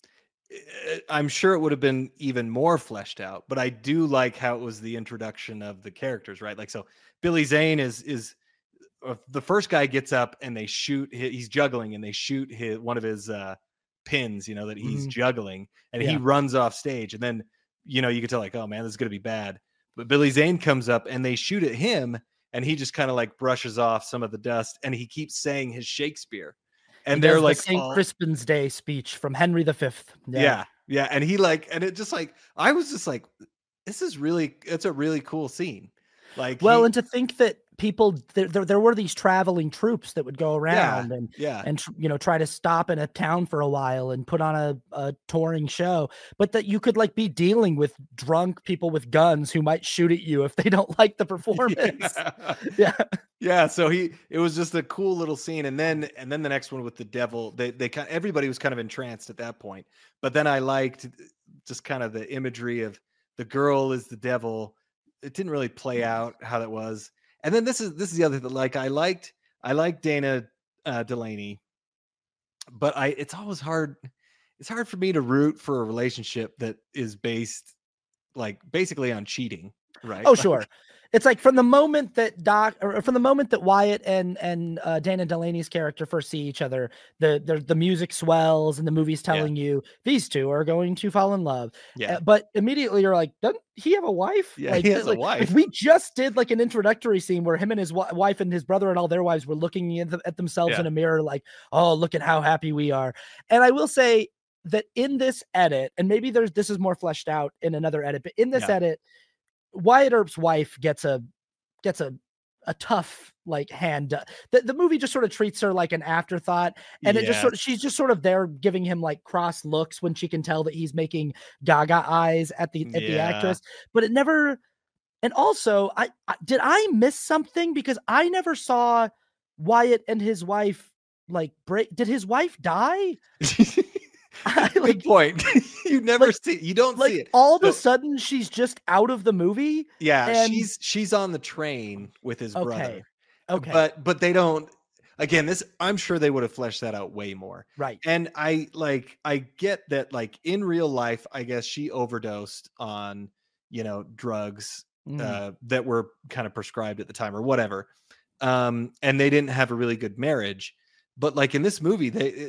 eh, I'm sure it would have been even more fleshed out, but I do like how it was the introduction of the characters, right? Like, so Billy Zane is is uh, the first guy gets up and they shoot. hi- He's juggling and they shoot his one of his uh, pins, you know, that he's Mhm. juggling, and he Yeah. runs off stage, and then you know you can tell like, oh man, this is gonna be bad. But Billy Zane comes up and they shoot at him, and he just kind of like brushes off some of the dust, and he keeps saying his Shakespeare. And He they're does the like Saint all- Crispin's Day speech from Henry the Fifth. yeah. yeah and he like and it just like I was just like, this is really, it's a really cool scene. Like Well, he, and to think that people there, there there were these traveling troops that would go yeah, around and yeah, and tr- you know try to stop in a town for a while and put on a, a touring show, but that you could like be dealing with drunk people with guns who might shoot at you if they don't like the performance. yeah. Yeah. Yeah, so he it was just a cool little scene, and then and then the next one with the devil, they they kind everybody was kind of entranced at that point. But then I liked just kind of the imagery of the girl is the devil. It didn't really play out how that was. And then this is this is the other thing. Like I liked I liked Dana uh, Delaney, but I it's always hard. It's hard for me to root for a relationship that is based like basically on cheating, right? Oh, Like, sure. It's like from the moment that Doc, or from the moment that Wyatt and and uh, Dana Delaney's character first see each other, the the the music swells and the movie's yeah, telling you these two are going to fall in love. yeah, Uh, but immediately you're like, doesn't he have a wife? yeah. Like, He th- has a like, like wife. we just did like an introductory scene where him and his wi- wife and his brother and all their wives were looking at, the, at themselves Yeah, in a mirror, like, oh, look at how happy we are. And I will say that in this edit, and maybe there's this is more fleshed out in another edit, but in this yeah, edit, Wyatt Earp's wife gets a gets a a tough like hand. The, the movie just sort of treats her like an afterthought, and it just yeah. sort of she's just sort of there giving him like cross looks when she can tell that he's making gaga eyes at the at the Yeah. actress, but it never. And also, I, I did I miss something because I never saw Wyatt and his wife like break. Did his wife die? I, Good like point. You never like see you don't see like it. all of a So sudden she's just out of the movie. yeah, And she's she's on the train with his okay, brother. okay, But but they don't again, this I'm sure they would have fleshed that out way more. right. And I like I get that like in real life, I guess she overdosed on, you know, drugs Mhm. uh that were kind of prescribed at the time or whatever. Um and they didn't have a really good marriage. But like in this movie, they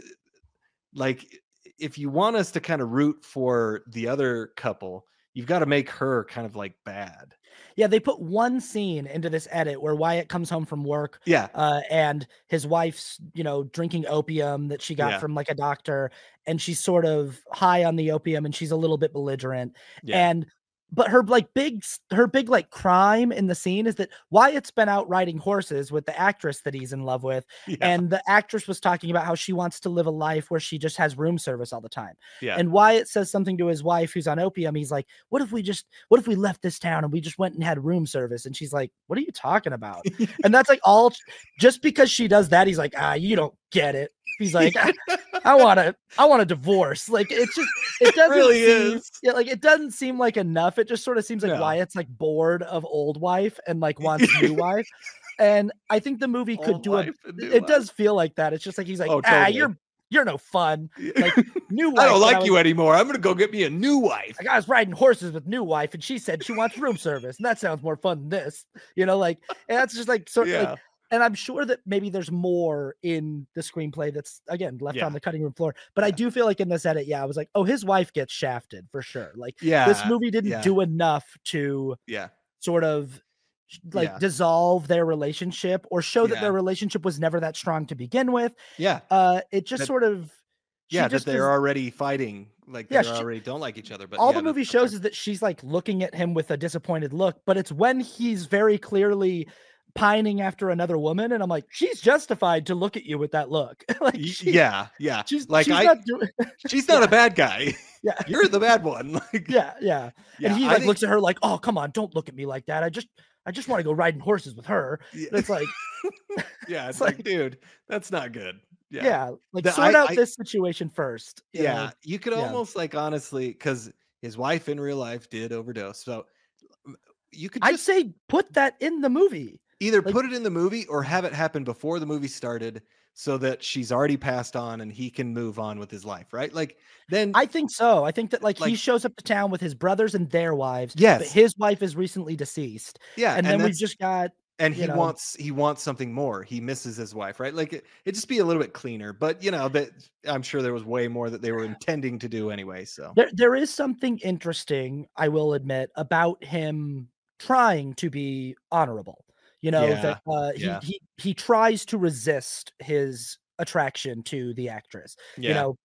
like if you want us to kind of root for the other couple, you've got to make her kind of like bad. Yeah, they put one scene into this edit where Wyatt comes home from work, Yeah. uh, and his wife's, you know, drinking opium that she got Yeah. from like a doctor, and she's sort of high on the opium and she's a little bit belligerent. Yeah. And but her like big s- her big like crime in the scene is that Wyatt's been out riding horses with the actress that he's in love with, Yeah. and the actress was talking about how she wants to live a life where she just has room service all the time. Yeah. And Wyatt says something to his wife who's on opium. He's like, "What if we just what if we left this town and we just went and had room service?" And she's like, "What are you talking about?" And that's like all just because she does that, he's like, "Ah, you don't get it." He's like, I, I want to, I want a divorce. Like it's just, it doesn't really seem, is. yeah, like it doesn't seem like enough. It just sort of seems like No. Wyatt's like bored of old wife and like wants new wife. And I think the movie could Old do a, wife and new it wife. does feel like that. It's just like he's like, Oh, ah, totally. you're you're no fun. Like new wife. I don't and like was you anymore. I'm gonna go get me a new wife. like, I was riding horses with new wife, and she said she wants room service, and that sounds more fun than this. You know, like, and that's just like sort of Yeah. like. And I'm sure that maybe there's more in the screenplay that's again left Yeah. on the cutting room floor. But I Yeah. do feel like in this edit, yeah, I was like, oh, his wife gets shafted for sure. Like this Yeah. movie didn't Yeah. do enough to Yeah. sort of like Yeah. dissolve their relationship or show that Yeah. their relationship was never that strong to begin with. Yeah. Uh, it just That- sort of she Yeah. That just they're is- already fighting. Like Yeah, they she- already don't like each other. But all yeah, the movie that's the part. shows is that she's like looking at him with a disappointed look, but it's when he's very clearly pining after another woman, and I'm like, she's justified to look at you with that look. Like, Y- she- yeah. Yeah. she's like she's I. not doing. She's not Yeah. a bad guy. Yeah, You're the bad one. Like. yeah, yeah. Yeah, And he I like think- looks at her like, oh, come on, don't look at me like that. I just, I just want to go riding horses with her. Yeah. And it's like, Yeah. It's it's like, like- dude, that's not good. Yeah. yeah, like The- sort I- out I- this situation first. you Yeah, know? you could Yeah. almost like honestly, because his wife in real life did overdose. So m- you could I'd just say put that in the movie. either like- put it in the movie or have it happen before the movie started so that she's already passed on and he can move on with his life, right? Like then I think so. I think that like, he Like- shows up to town with his brothers and their wives. But Yes. his wife is recently deceased. yeah, And, then we've that's- just got and you he know. wants he wants something more. He misses his wife, right? Like it, it just be a little bit cleaner. But you know, that I'm sure there was way more that they were intending to do anyway. So there there is something interesting, I will admit, about him trying to be honorable. You know, Yeah, that uh he, yeah. he he tries to resist his attraction to the actress. yeah, You know,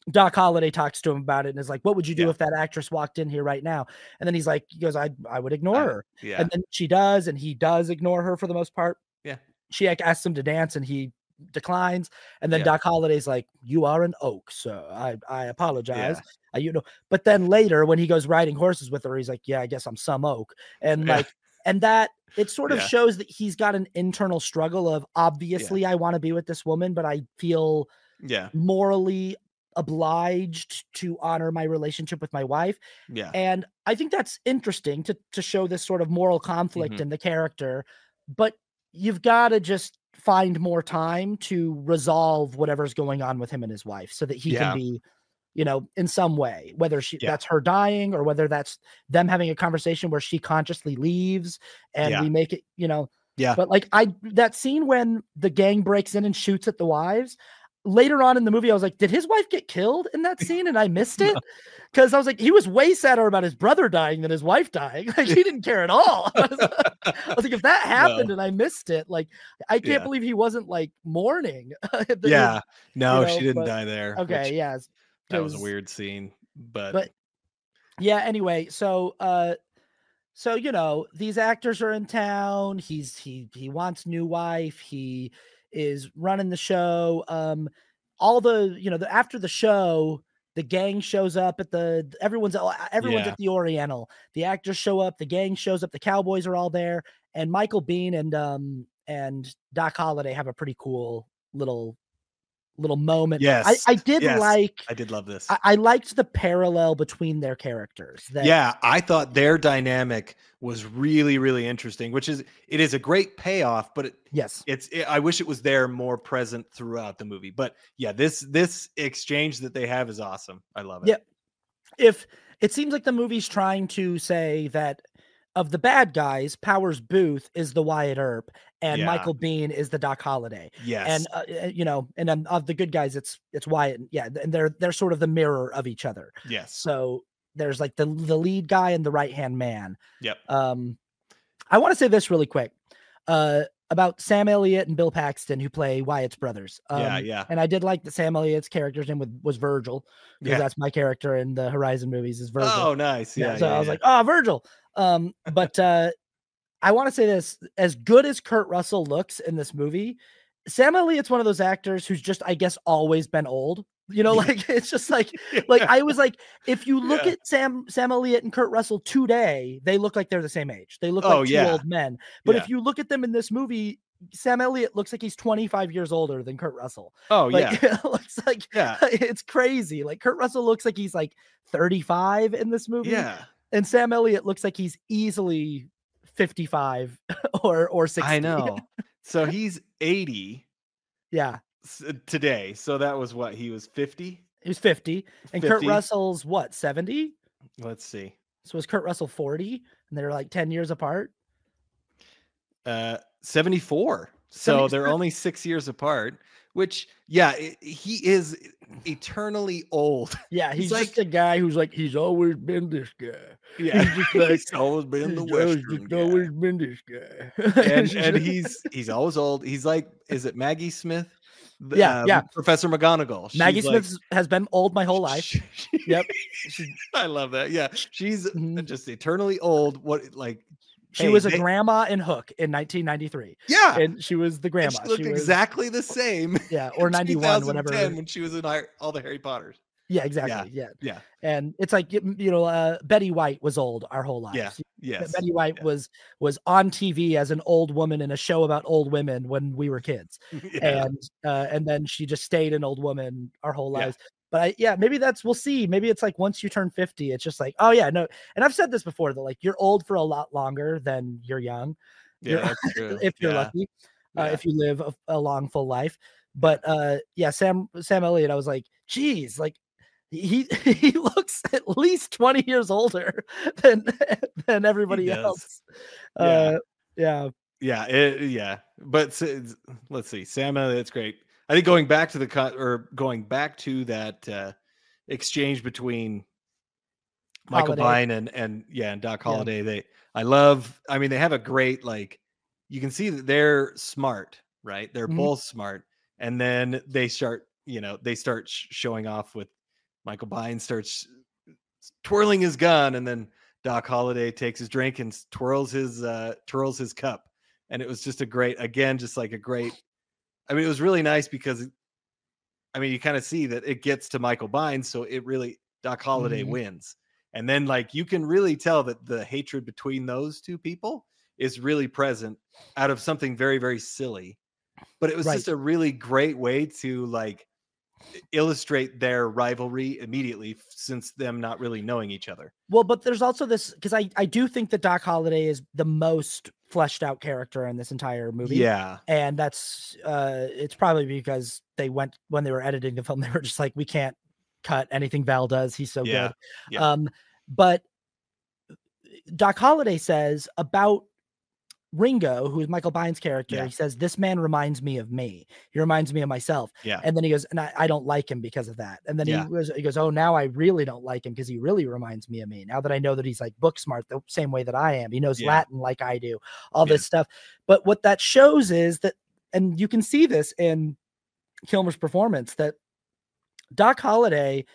Doc Holliday talks to him about it and is like, what would you do Yeah. if that actress walked in here right now? And then he's like, he goes, I, I would ignore I- her. yeah. And then she does, and he does ignore her for the most part. Yeah. She like asks him to dance and he declines. And then Yeah. Doc Holliday's like, you are an oak, so I, I apologize. Yeah. Uh, you know, but then later when he goes riding horses with her, he's like, yeah, I guess I'm some oak. And Yeah. like, and that it sort of Yeah. shows that he's got an internal struggle of obviously I want to be with this woman, but I feel Yeah. morally obliged to honor my relationship with my wife. Yeah. And I think that's interesting to to show this sort of moral conflict Mhm. in the character, but you've got to just find more time to resolve whatever's going on with him and his wife so that he Yeah. can be, you know, in some way, whether she Yeah. that's her dying or whether that's them having a conversation where she consciously leaves and Yeah. we make it, you know. Yeah. But like I that scene when the gang breaks in and shoots at the wives, later on in the movie, I was like, did his wife get killed in that scene? And I missed it because I was like, he was way sadder about his brother dying than his wife dying. Like he didn't care at all. I was, I was like, if that happened No. and I missed it, like I can't Yeah. believe he wasn't like mourning. that his- Yeah. No, you know, she didn't but- die there. Okay, which- yeah. That was a 'cause- weird scene. But, But yeah, anyway, so uh so you know, these actors are in town. He's he he wants new wife. He is running the show. Um all the, you know, the after the show, the gang shows up at the everyone's everyone's Yeah. at the Oriental. The actors show up, the gang shows up, the Cowboys are all there, and Michael Biehn and um and Doc Holliday have a pretty cool little little moment. Yes. I, I did yes. like I did love this. I, I liked the parallel between their characters. That, Yeah, I thought their dynamic was really, really interesting, which is it is a great payoff, but it, yes, it's it, I wish it was there more present throughout the movie. But yeah, this this exchange that they have is awesome. I love it. Yeah. If it seems like the movie's trying to say that of the bad guys, Powers Booth is the Wyatt Earp and Yeah. Michael Biehn is the Doc Holliday. Yes. And uh, uh, you know, and then of the good guys, it's it's Wyatt. Yeah, and they're they're sort of the mirror of each other. yes. So there's like the the lead guy and the right hand man. Yep. Um, I want to say this really quick uh, about Sam Elliott and Bill Paxton, who play Wyatt's brothers. Um, Yeah, yeah. And I did like that Sam Elliott's character's name was, was Virgil, because Yeah. that's my character in the Horizon movies is Virgil. Oh, nice. Yeah. so yeah, I was yeah. like, oh, Virgil. Um, but uh, I want to say this: as good as Kurt Russell looks in this movie, Sam Elliott's one of those actors who's just, I guess, always been old. You know, like it's just like, like I was like, if you look Yeah. at Sam Sam Elliott and Kurt Russell today, they look like they're the same age. They look Oh, like two yeah. old men. But Yeah. if you look at them in this movie, Sam Elliott looks like he's twenty-five years older than Kurt Russell. Oh, Like yeah. it looks like Yeah. it's crazy. Like Kurt Russell looks like he's like thirty-five in this movie. Yeah. And Sam Elliott looks like he's easily fifty-five or or sixty. I know. So he's eighty Yeah. s- today. So that was what he was fifty. He was fifty. And Kurt fifty? Russell's what, seventy? Let's see. So was Kurt Russell forty? And they're like ten years apart? Uh, seventy-four. So seventy they're only six years apart. Which, yeah, i- he is eternally old. Yeah, he's, He's just a guy who's like, he's always been this guy. Yeah, He's just like, he's always been the he's always, Western just guy. always been this guy. and and he's he's always old. He's like, is it Maggie Smith? The, Yeah, um, yeah. Professor McGonagall. She's Maggie like- Smith has been old my whole life. Yep. She, I love that. Yeah, she's Mhm. just eternally old. What like she hey, was a they- grandma in Hook in nineteen ninety-three. Yeah, And she was the and grandma. she looked She was- exactly the same. Yeah, or in ninety-one, whatever. two thousand ten when she was in Har- all the Harry Potters. Yeah, exactly. Yeah. Yeah, And it's like, you you know, uh, Betty White was old our whole lives. yeah, yes. Betty White yeah. was was on T V as an old woman in a show about old women when we were kids. yeah. And uh, and then she just stayed an old woman our whole Yeah. lives. But I, yeah, maybe that's we'll see. Maybe it's like once you turn fifty, it's just like, oh yeah, no. And I've said this before that like you're old for a lot longer than you're young, yeah, that's true. if you're yeah. lucky, uh, yeah. if you live a, a long full life. But uh, yeah, Sam Sam Elliott, I was like, geez, like he he looks at least twenty years older than than everybody does. else. Yeah. Uh, yeah. Yeah, it, yeah, but s- it's- let's see, Sam Elliott's great. I think going back to the cut or going back to that uh, exchange between Michael Holiday. Biehn and and yeah, and Doc Yeah. Holliday. They, I love. I mean, they have a great like. You can see that they're smart, right? They're Mhm. both smart, and then they start, you know, they start sh- showing off with Michael Biehn starts twirling his gun, and then Doc Holliday takes his drink and twirls his uh, twirls his cup, and it was just a great, again, just like a great. I mean, it was really nice because, I mean, you kind of see that it gets to Michael Biehn, so it really Doc Holliday Mhm. wins, and then like you can really tell that the hatred between those two people is really present out of something very, very silly, but it was Right. just a really great way to like illustrate their rivalry immediately, since them not really knowing each other. Well, but there's also this, because I, I do think that Doc Holliday is the most fleshed out character in this entire movie. Yeah. And that's uh it's probably because they went, when they were editing the film, they were just like, we can't cut anything Val does. He's so Yeah. good. Yeah. Um, but Doc Holliday says about Ringo, who is Michael Biehn's character, Yeah. he says, this man reminds me of me. He reminds me of myself. Yeah. And then he goes, and I, I don't like him because of that. And then Yeah. he goes, he goes, oh, now I really don't like him because he really reminds me of me. Now that I know that he's like book smart, the same way that I am. He knows Yeah. Latin like I do, all Yeah. this stuff. But what that shows is that, and you can see this in Kilmer's performance, that Doc Holliday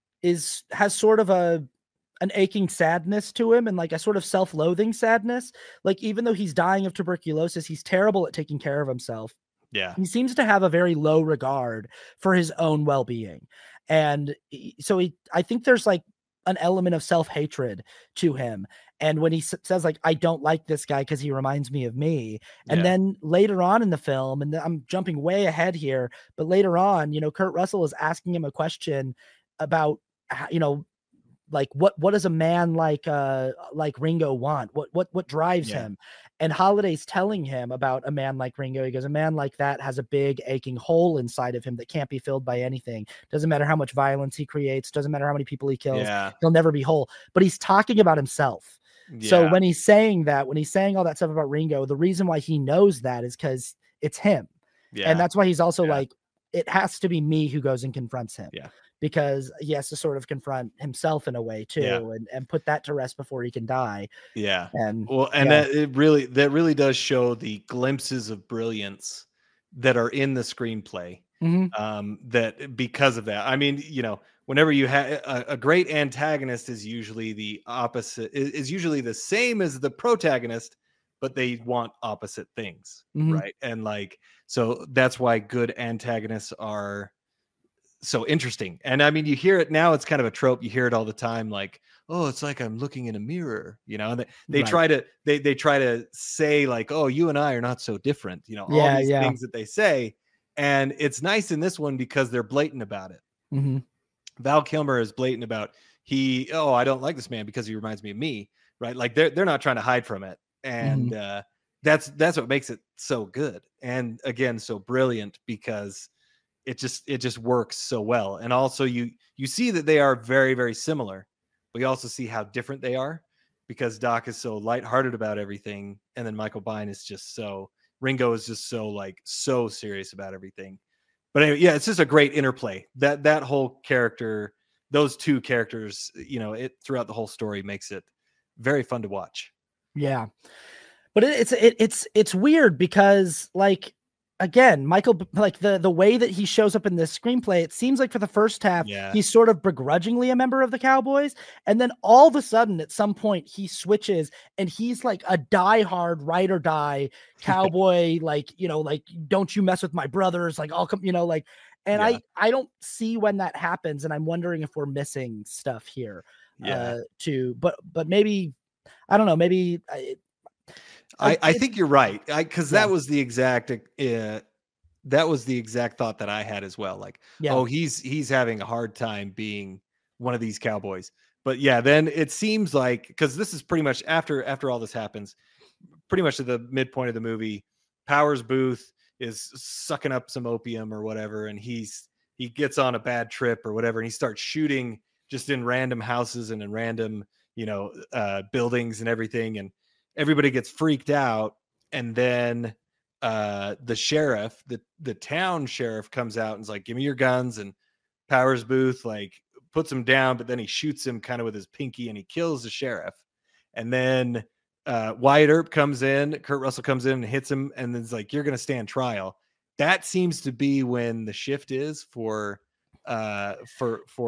is has sort of a an aching sadness to him, and like a sort of self-loathing sadness. Like, even though he's dying of tuberculosis, he's terrible at taking care of himself. Yeah. He seems to have a very low regard for his own well-being. And he- so he, I think there's like an element of self-hatred to him. And when he s- says like, I don't like this guy because he reminds me of me. And Yeah. then later on in the film, and I'm jumping way ahead here, but later on, you know, Kurt Russell is asking him a question about, how- you know, like what what does a man like uh like Ringo want? What what what drives Yeah. him? And Holliday's telling him about a man like Ringo. He goes, a man like that has a big aching hole inside of him that can't be filled by anything. Doesn't matter how much violence he creates, doesn't matter how many people he kills, Yeah. he'll never be whole. But he's talking about himself. So Yeah. when he's saying that, when he's saying all that stuff about Ringo, the reason why he knows that is because it's him. Yeah. And that's why he's also Yeah. like, it has to be me who goes and confronts him. Yeah. Because he has to sort of confront himself in a way too, Yeah. and, and put that to rest before he can die. Yeah. And Well, and yeah. that it really that really does show the glimpses of brilliance that are in the screenplay. Mhm. Um, that because of that, I mean, you know, whenever you have a, a great antagonist is usually the opposite, is, is usually the same as the protagonist, but they want opposite things, Mhm. right? And like, so that's why good antagonists are so interesting. And I mean, you hear it now, it's kind of a trope. You hear it all the time, like, oh, it's like I'm looking in a mirror, you know, and they, they Right. try to, they, they try to say like, oh, you and I are not so different, you know, all Yeah, these yeah. things that they say. And it's nice in this one because they're blatant about it. Mhm. Val Kilmer is blatant about he, oh, I don't like this man because he reminds me of me, right? Like they're, they're not trying to hide from it. And, Mhm. uh, that's, that's what makes it so good. And again, so brilliant because it just it just works so well. And also you you see that they are very, very similar, but you also see how different they are because Doc is so lighthearted about everything, and then Michael Biehn is just so Ringo is just so like so serious about everything. But anyway, yeah, it's just a great interplay. That that whole character, those two characters, you know, it throughout the whole story makes it very fun to watch. Yeah. But it, it's it, it's it's weird because like again, Michael, like the the way that he shows up in this screenplay, it seems like for the first half Yeah. he's sort of begrudgingly a member of the Cowboys, and then all of a sudden at some point he switches and he's like a diehard ride or die cowboy, like, you know, like, don't you mess with my brothers, like I'll come, you know, like, and Yeah. I I don't see when that happens, and I'm wondering if we're missing stuff here. Yeah. Uh, to but but maybe I don't know, maybe I, I, I it- think you're right. I because Yeah. that was the exact uh, that was the exact thought that I had as well. Like, Yeah. oh, he's he's having a hard time being one of these Cowboys. But yeah, then it seems like because this is pretty much after after all this happens, pretty much at the midpoint of the movie, Powers Booth is sucking up some opium or whatever, and he's he gets on a bad trip or whatever, and he starts shooting just in random houses and in random, you know, uh, buildings and everything, and everybody gets freaked out, and then uh, the sheriff, the the town sheriff, comes out and is like, "Give me your guns," and Powers Booth like puts him down, but then he shoots him kind of with his pinky, and he kills the sheriff, and then uh, Wyatt Earp comes in, Kurt Russell comes in and hits him, and then it's like, "You're going to stand trial." That seems to be when the shift is for uh for for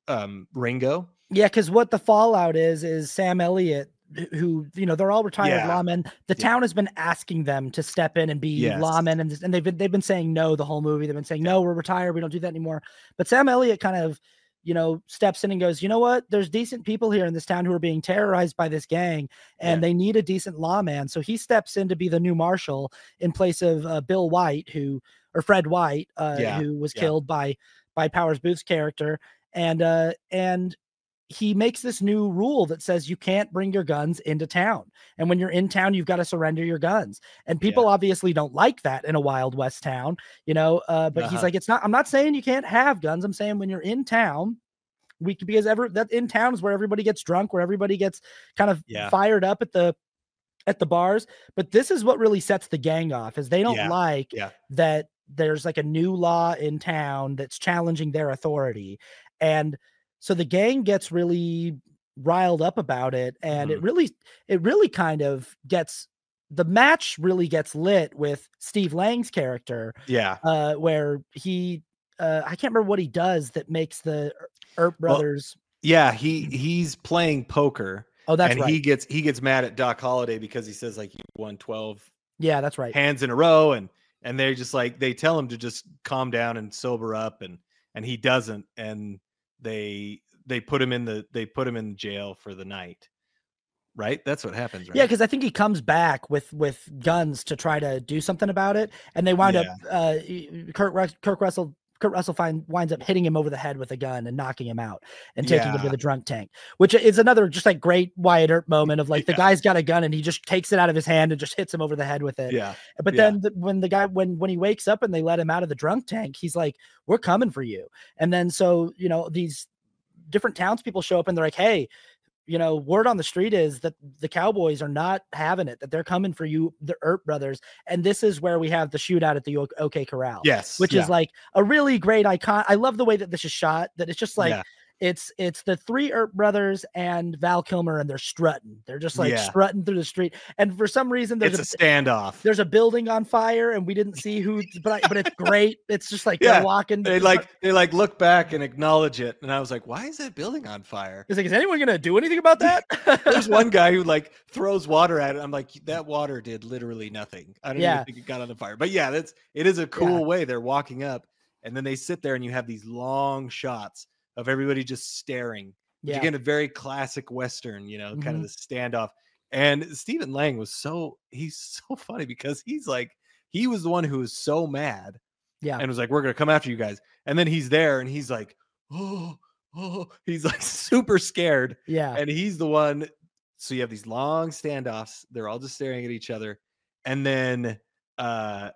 um, Ringo. Yeah, because what the fallout is is Sam Elliott, who, you know, they're all retired Yeah. lawmen. The Yeah. town has been asking them to step in and be Yes. lawmen, and, and they've been they've been saying no the whole movie. They've been saying, Yeah. no, we're retired, we don't do that anymore. But Sam Elliott kind of, you know, steps in and goes, you know what? There's decent people here in this town who are being terrorized by this gang, and Yeah. they need a decent lawman. So he steps in to be the new marshal in place of uh, Bill White, who or Fred White, uh, Yeah. who was Yeah. killed by by Powers Booth's character, and uh, and he makes this new rule that says you can't bring your guns into town. And when you're in town, you've got to surrender your guns. And people Yeah. obviously don't like that in a Wild West town, you know, uh, but Uh-huh. he's like, it's not, I'm not saying you can't have guns. I'm saying when you're in town, we could, because ever that in town is where everybody gets drunk, where everybody gets kind of Yeah. fired up at the, at the bars. But this is what really sets the gang off, is they don't Yeah. like Yeah. that there's like a new law in town that's challenging their authority. And so the gang gets really riled up about it. And Mhm. it really, it really kind of gets, the match really gets lit with Steve Lang's character, Yeah. uh, where he, uh, I can't remember what he does that makes the Earp Well, brothers. Yeah, he he's playing poker. Oh, that's and right. he gets he gets mad at Doc Holliday because he says like you won twelve Yeah, that's right. hands in a row, and and they're just like, they tell him to just calm down and sober up, and and he doesn't, and they they put him in the they put him in jail for the night. Right? That's what happens, right? Yeah, because I think he comes back with with guns to try to do something about it, and they wind Yeah. up uh, Kurt Rus- Kurt Russell Kurt Russell find, winds up hitting him over the head with a gun and knocking him out and taking him to Yeah. the drunk tank, which is another just like great Wyatt Earp moment of like the Yeah. guy's got a gun and he just takes it out of his hand and just hits him over the head with it. Yeah. But Yeah. then the, when the guy when when he wakes up and they let him out of the drunk tank, he's like, "We're coming for you." And then so you know these different townspeople show up and they're like, "Hey, you know, word on the street is that the Cowboys are not having it, that they're coming for you, the Earp brothers." And this is where we have the shootout at the O- OK Corral. Yes. Which yeah. is like a really great icon. I love the way that this is shot, that it's just like, Yeah. it's, it's the three Earp brothers and Val Kilmer, and they're strutting. They're just like Yeah. strutting through the street. And for some reason, there's It's a a, standoff. there's a building on fire and we didn't see who, but, I, but it's great. It's just like, Yeah. they're walking. They like they like look back and acknowledge it, and I was like, why is that building on fire? It's like, is anyone going to do anything about that? There's one guy who like throws water at it. I'm like, that water did literally nothing. I don't Yeah. even think it got on the fire. But yeah, that's it is a cool Yeah. way. They're walking up, and then they sit there, and you have these long shots of everybody just staring. Which Yeah. again, a very classic Western, you know, kind Mhm. of the standoff. And Stephen Lang was so he's so funny because he's like, he was the one who was so mad. Yeah. And was like, we're gonna come after you guys. And then he's there and he's like, oh, oh, he's like super scared. Yeah. And he's the one. So you have these long standoffs. They're all just staring at each other. And then uh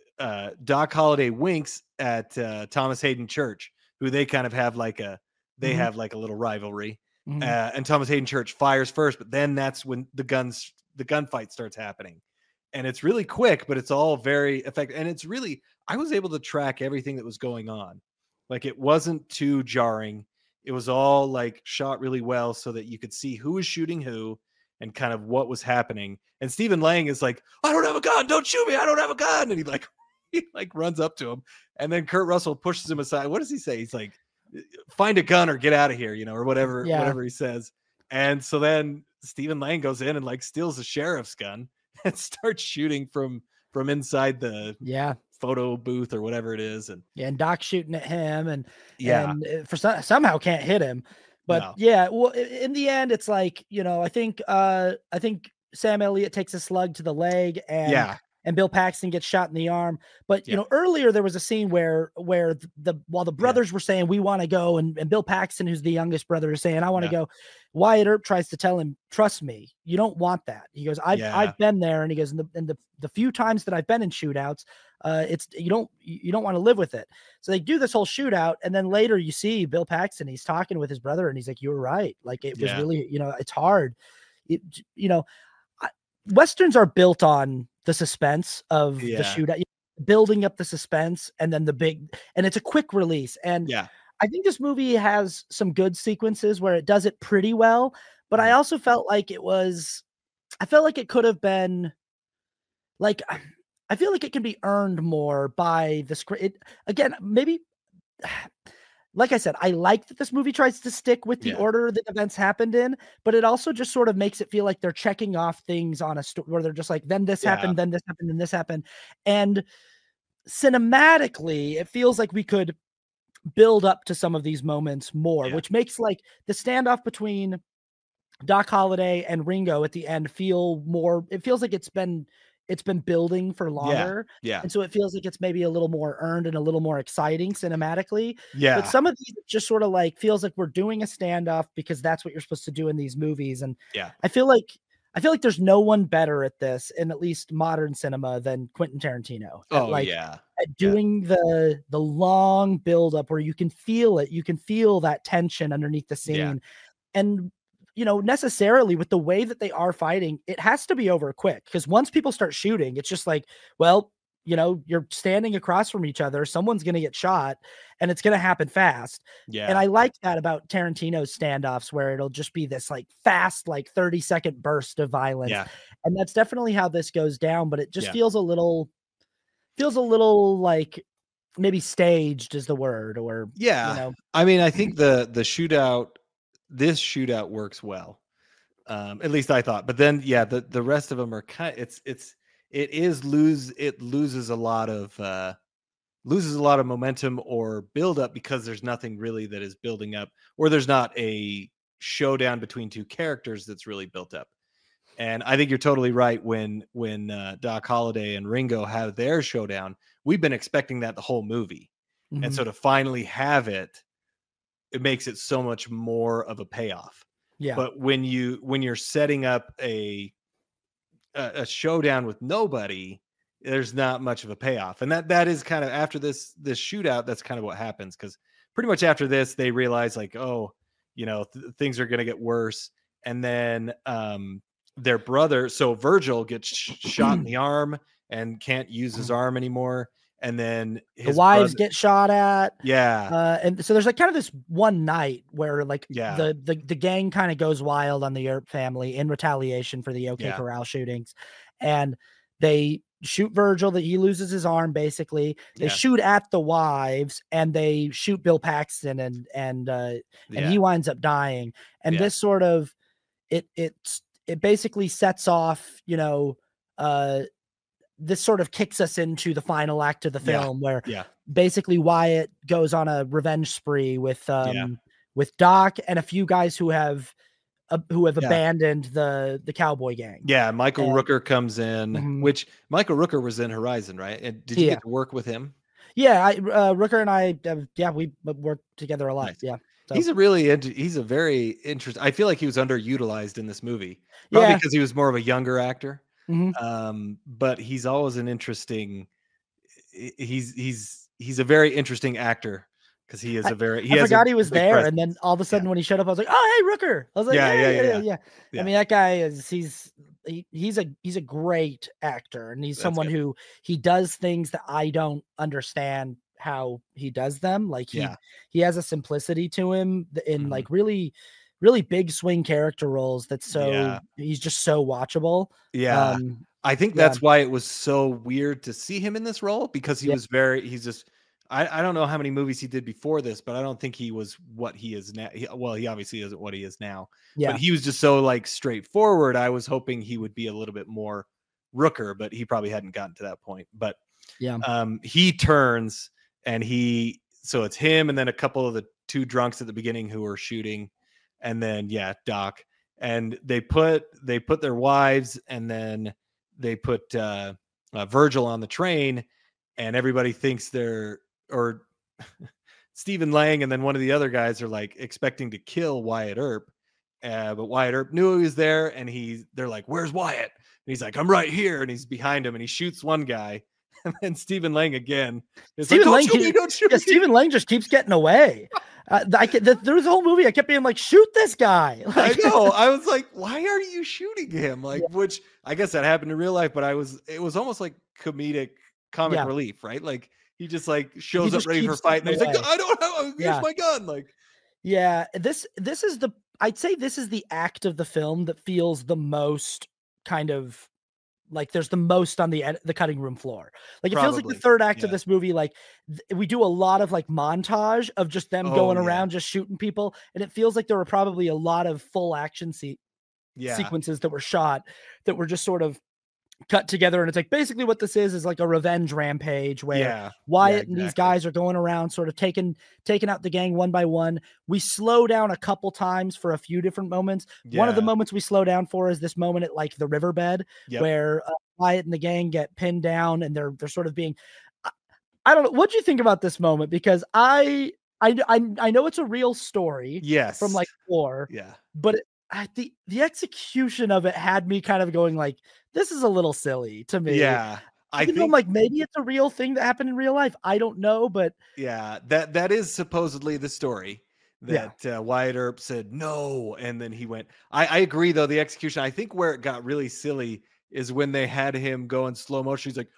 uh Doc Holliday winks at uh Thomas Hayden Church, who they kind of have like a they Mhm. have like a little rivalry. Mhm. Uh, and Thomas Hayden Church fires first, but then that's when the guns the gunfight starts happening. And it's really quick, but it's all very effective. And it's really, I was able to track everything that was going on. Like it wasn't too jarring. It was all like shot really well so that you could see who was shooting who and kind of what was happening. And Stephen Lang is like, I don't have a gun. Don't shoot me. I don't have a gun. And he like, he like runs up to him. And then Kurt Russell pushes him aside. What does he say? He's like, find a gun or get out of here, you know, or whatever, Yeah. whatever he says. And so then Stephen Lang goes in and like steals the sheriff's gun and starts shooting from from inside the Yeah. photo booth or whatever it is. And Yeah, and Doc shooting at him, and yeah, and uh, for some, somehow can't hit him. But No. yeah, well, i- in the end, it's like, you know, I think uh I think Sam Elliott takes a slug to the leg, and yeah, and Bill Paxton gets shot in the arm. But you Yeah. know, earlier there was a scene where where the, the while the brothers were saying we want to go, and, and Bill Paxton, who's the youngest brother, is saying I want to Yeah. go. Wyatt Earp tries to tell him, trust me, you don't want that. He goes, I've Yeah. I've been there, and he goes, and the and the, the few times that I've been in shootouts, uh, it's you don't you don't want to live with it. So they do this whole shootout, and then later you see Bill Paxton, he's talking with his brother, and he's like, you were right. Like it was Yeah. really, you know, it's hard. It, you know, I, Westerns are built on the suspense of the Yeah. shootout, building up the suspense, and then the big, and it's a quick release. And yeah, I think this movie has some good sequences where it does it pretty well, but I Mhm. also felt like it was, I felt like it could have been like, I feel like it can be earned more by the script. It, again, maybe like I said, I like that this movie tries to stick with the Yeah. order that events happened in, but it also just sort of makes it feel like they're checking off things on a story where they're just like, then this Yeah. happened, then this happened, then this happened. And cinematically, it feels like we could build up to some of these moments more, Yeah. which makes like the standoff between Doc Holliday and Ringo at the end feel more, it feels like it's been it's been building for longer. Yeah. And so it feels like it's maybe a little more earned and a little more exciting cinematically. Yeah. But some of these just sort of like feels like we're doing a standoff because that's what you're supposed to do in these movies. And Yeah. I feel like I feel like there's no one better at this in at least modern cinema than Quentin Tarantino. At Oh like yeah. at doing yeah. the the long build up where you can feel it, you can feel that tension underneath the scene. Yeah. And you know, necessarily with the way that they are fighting, it has to be over quick because once people start shooting, it's just like, well, you know, you're standing across from each other, someone's going to get shot and it's going to happen fast. Yeah. And I like that about Tarantino's standoffs where it'll just be this like fast, like thirty second burst of violence. Yeah. And that's definitely how this goes down, but it just Yeah. feels a little, feels a little like maybe staged is the word or, yeah. you know, I mean, I think the, the shootout, this shootout works well. Um, at least I thought, but then, yeah, the, the rest of them are kind of, it's, it's, it is lose, it loses a lot of, uh, loses a lot of momentum or build up because there's nothing really that is building up, or there's not a showdown between two characters that's really built up. And I think you're totally right. When, when, uh, Doc Holliday and Ringo have their showdown, we've been expecting that the whole movie. Mm-hmm. And so to finally have it, it makes it so much more of a payoff. Yeah. But when you when you're setting up a, a a showdown with nobody, there's not much of a payoff. And that that is kind of after this this shootout, that's kind of what happens, because pretty much after this, they realize like, oh, you know, th- things are going to get worse. And then um, their brother, so Virgil gets sh- shot in the arm and can't use his arm anymore. And then his the wives brother, get shot at. Yeah. Uh, and so there's like kind of this one night where like yeah. the, the, the gang kind of goes wild on the Earp family in retaliation for the OK Yeah. Corral shootings. And they shoot Virgil, that he loses his arm. Basically they Yeah. shoot at the wives and they shoot Bill Paxton and, and, uh, and Yeah. he winds up dying. And Yeah. this sort of, it, it's, it basically sets off, you know, uh, this sort of kicks us into the final act of the film yeah. where yeah. basically Wyatt goes on a revenge spree with, um, Yeah. with Doc and a few guys who have, uh, who have Yeah. abandoned the, the cowboy gang. Yeah. Michael And- Rooker comes in, Mhm. which Michael Rooker was in Horizon, right? And did you Yeah. get to work with him? Yeah. I, uh, Rooker and I, uh, yeah, we worked together a lot. Nice. Yeah. So. He's a really, he's a very interesting, I feel like he was underutilized in this movie, probably Yeah. because he was more of a younger actor. Mhm. Um, but he's always an interesting, he's, he's, he's a very interesting actor because he is a very, he I has forgot a he was big there. presence. And then all of a sudden Yeah. when he showed up, I was like, oh, hey, Rooker. I was like, Yeah, yeah, yeah, yeah, yeah, yeah, yeah. yeah. Yeah. I mean, that guy is, he's, he, he's a, he's a great actor and he's That's someone good. who he does things that I don't understand how he does them. Like he, Yeah. he has a simplicity to him in Mhm. like really, really big swing character roles. That's so, Yeah. he's just so watchable. Yeah. Um, I think yeah. that's why it was so weird to see him in this role, because he Yeah. was very, he's just, I, I don't know how many movies he did before this, but I don't think he was what he is now. He, well, he obviously isn't what he is now, yeah. but he was just so like straightforward. I was hoping he would be a little bit more Rooker, but he probably hadn't gotten to that point. But Yeah. um, he turns and he, so it's him and then a couple of the two drunks at the beginning who are shooting, and then yeah, Doc, and they put they put their wives, and then they put uh, uh, Virgil on the train, and everybody thinks they're, or Stephen Lang and then one of the other guys are like expecting to kill Wyatt Earp, uh, but Wyatt Earp knew he was there, and he they're like, "Where's Wyatt?" And he's like, "I'm right here," and he's behind him, and he shoots one guy, and then Stephen Lang again is Stephen like, "Don't Lang shoot me! keep- Don't shoot Yeah, me!" Stephen Lang just keeps getting away. Uh, I can, the, there was a whole movie. I kept being like, shoot this guy. I Like, know. I was like, why are you shooting him? Like, which I guess that happened in real life, but I was, it was almost like comedic comic Yeah. relief, right? Like he just like shows up just ready for a keeps fight, and he's like, getting I don't know, here's Yeah. my gun. Like, Yeah, this this is the I'd say this is the act of the film that feels the most kind of like there's the most on the ed- the cutting room floor. Like it feels like Probably. the third act Yeah. of this movie, like th- we do a lot of like montage of just them Oh, going yeah. around just shooting people, and it feels like there were probably a lot of full action se- Yeah. sequences that were shot that were just sort of cut together. And it's like basically what this is is like a revenge rampage where Yeah. Wyatt Yeah, and these exactly. guys are going around sort of taking taking out the gang one by one. We slow down a couple times for a few different moments. One of the Yeah. moments we slow down for is this moment at like the riverbed Yep. where uh, Wyatt and the gang get pinned down and they're they're sort of being I, I don't know, what do you think about this moment? Because I I I, I know it's a real story Yes. from like war, Yeah. but it, I, the the execution of it had me kind of going like, this is a little silly to me. Yeah. I Even though I'm think like, maybe it's a real thing that happened in real life. I don't know, but yeah, that that is supposedly the story Yeah. that uh, Wyatt Earp said no, and then he went. I, I agree though, the execution. I think where it got really silly is when they had him go in slow motion. He's like,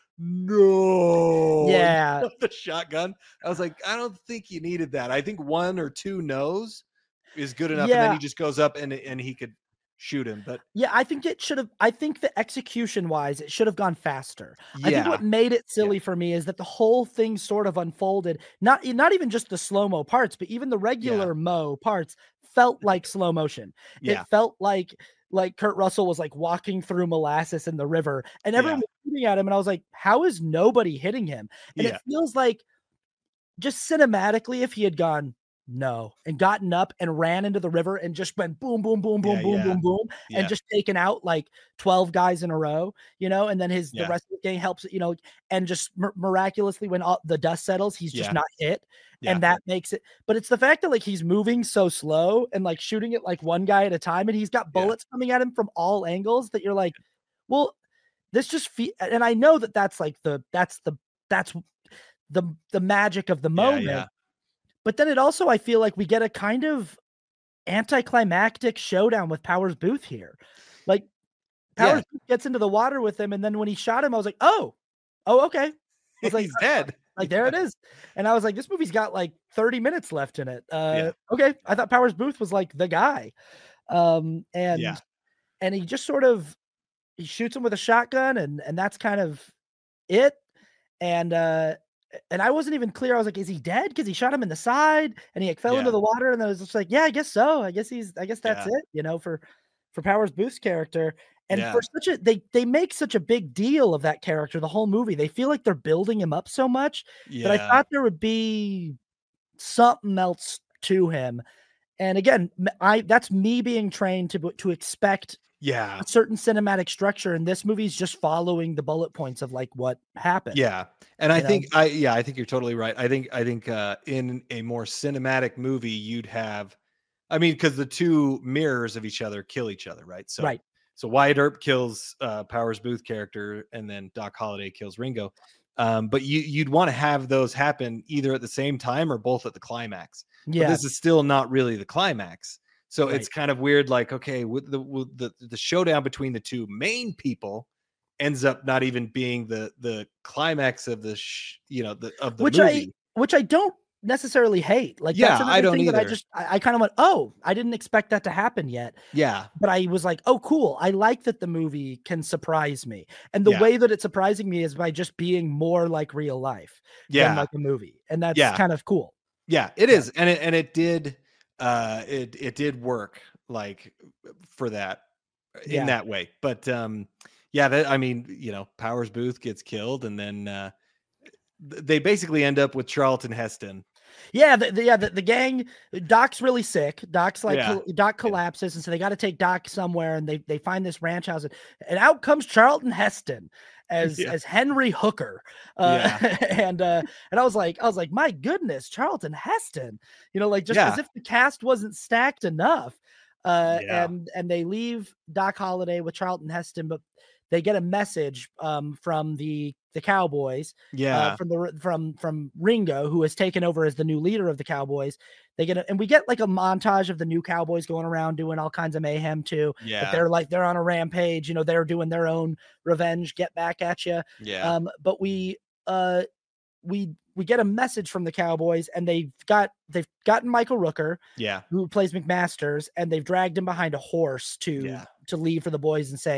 no, and yeah, with the shotgun. I was like, I don't think you needed that. I think one or two no's is good enough, and then Yeah. he just goes up and and he could shoot him. But yeah, I think it should have. I think the execution wise, it should have gone faster. I think yeah, what made it silly for me is that the whole thing sort of unfolded. Not not even just the slow mo parts, but even the regular mo parts felt like slow motion. yeah, It felt like like Kurt Russell was like walking through molasses in the river, and everyone Yeah. was shooting at him, and I was like, how is nobody hitting him? And yeah, it feels like just cinematically, if he had gone no and gotten up and ran into the river and just went boom, boom, boom, boom, Yeah, boom, yeah. boom, boom, Yeah. and just taken out like twelve guys in a row, you know, and then his the Yeah. rest of the gang helps, you know, and just mir- miraculously when all the dust settles, he's just Yeah. not hit. Yeah. And that makes it, but it's the fact that like he's moving so slow and like shooting it like one guy at a time, and he's got Yeah. bullets coming at him from all angles that you're like, well, this just fe- and I know that that's like the that's the that's the the magic of the Yeah, moment. yeah. But then it also, I feel like we get a kind of anticlimactic showdown with Powers Booth here. Like Powers Yeah. Booth gets into the water with him, and then when he shot him, I was like, oh, oh, okay. I was like, He's dead. like there it is. And I was like, this movie's got like thirty minutes left in it. Uh, Yeah. okay. I thought Powers Booth was like the guy. Um, and Yeah. and he just sort of he shoots him with a shotgun, and and that's kind of it. And uh and I wasn't even clear. I was like, is he dead? Because he shot him in the side and he like, fell into Yeah. the water. And then I was just like, yeah, I guess so. I guess he's I guess that's Yeah. it, you know, for for Powers Booth's character. And Yeah. for such a they they make such a big deal of that character the whole movie. They feel like they're building him up so much that I Yeah. thought there would be something else to him. And again, m- I that's me being trained to to expect Yeah. a certain cinematic structure, and this movie's just following the bullet points of like what happened. Yeah. And I You know? think I yeah, I think you're totally right. I think I think uh in a more cinematic movie you'd have I mean cuz the two mirrors of each other kill each other, right? So Right. so Wyatt Earp kills uh Powers Booth character and then Doc Holliday kills Ringo. Um but you you'd want to have those happen either at the same time or both at the climax. But Yeah. this is still not really the climax. So Right. it's kind of weird like okay, with the with the the showdown between the two main people ends up not even being the the climax of the sh- you know the of the which movie. I which I don't necessarily hate. Like Yeah, that's I another don't thing that I either. just I, I kind of went, oh, I didn't expect that to happen yet. Yeah, But I was like, oh, cool. I like that the movie can surprise me. And the Yeah. way that it's surprising me is by just being more like real life than yeah, like a movie. And that's Yeah. kind of cool. yeah. It Yeah. is, and it and it did, uh, it it did work like for that in Yeah. that way. But um, yeah, that I mean, you know, Powers Booth gets killed, and then uh, th- they basically end up with Charlton Heston. Yeah, the, the, yeah, the, the gang. Doc's really sick. Doc's like Yeah. col- Doc collapses, and so they got to take Doc somewhere, and they they find this ranch house, and, and out comes Charlton Heston as Yeah. as Henry Hooker. Uh, and uh, and I was like, I was like, my goodness, Charlton Heston. You know, like just as Yeah. if the cast wasn't stacked enough. Uh, Yeah. and and they leave Doc Holliday with Charlton Heston, but they get a message um from the the Cowboys. Yeah, Uh, from the from from Ringo, who has taken over as the new leader of the Cowboys. They get a, and we get like a montage of the new Cowboys going around doing all kinds of mayhem too. But yeah, they're like they're on a rampage, you know, they're doing their own revenge, get back at you. yeah, Um, but we uh we we get a message from the Cowboys, and they've got they've gotten Michael Rooker, yeah, who plays McMasters, and they've dragged him behind a horse to Yeah. to leave for the boys and say,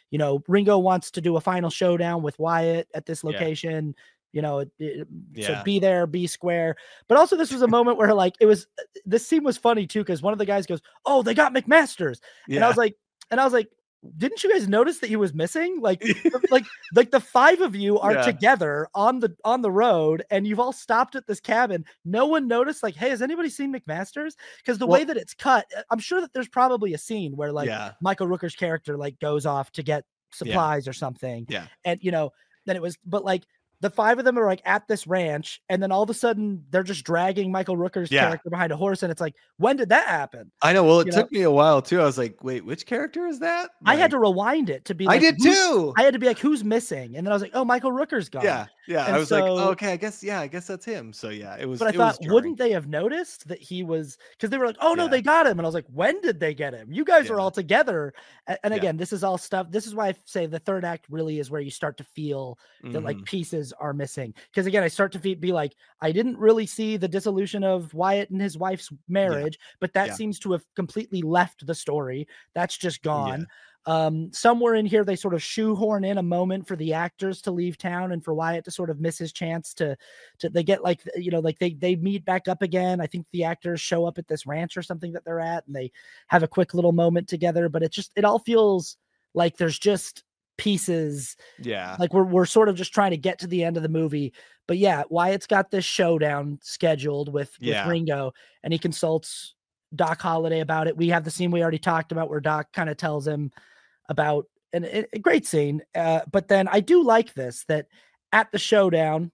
you know, Ringo wants to do a final showdown with Wyatt at this Yeah. location. You know, it, it, so Yeah. be there, be square. But also, this was a moment where like it was. This scene was funny too because one of the guys goes, "Oh, they got McMasters," and I Yeah. was like, and I was like, didn't you guys notice that he was missing? Like, like, like the five of you are Yeah. together on the on the road, and you've all stopped at this cabin. No one noticed. Like, hey, has anybody seen McMasters? Because the Well- way that it's cut, I'm sure that there's probably a scene where like Yeah. Michael Rooker's character like goes off to get supplies or something, Yeah. and you know, then it was, but like. The five of them are like at this ranch, and then all of a sudden they're just dragging Michael Rooker's Yeah. character behind a horse, and it's like, when did that happen? I know. Well, it You took me a while too. I was like, wait, which character is that? I had Like- to rewind it to be I like, did who's- too. I had to be like, who's missing? And then I was like, oh, Michael Rooker's gone. Yeah. Yeah. And I was like, so- oh, okay, I guess, yeah, I guess that's him. So yeah, it was, But I it was thought, jarring. wouldn't they have noticed that he was, because they were like, oh no, Yeah. they got him. And I was like, when did they get him? You guys are Yeah. all together. A- And Yeah. again, this is all stuff. This is why I say the third act really is where you start to feel that like Mhm. pieces are missing. Because again, I start to fe- be like, I didn't really see the dissolution of Wyatt and his wife's marriage, but that Yeah. seems to have completely left the story. That's just gone. Um, somewhere in here, they sort of shoehorn in a moment for the actors to leave town and for Wyatt to sort of miss his chance to, to they get like, you know, like they, they meet back up again. I think the actors show up at this ranch or something that they're at, and they have a quick little moment together, but it just, it all feels like there's just pieces, Yeah. like we're, we're sort of just trying to get to the end of the movie. But yeah, Wyatt's got this showdown scheduled with, Yeah. with Ringo, and he consults Doc Holliday about it. We have the scene we already talked about where Doc kind of tells him about, and a, a great scene. Uh, but then I do like this, that at the showdown,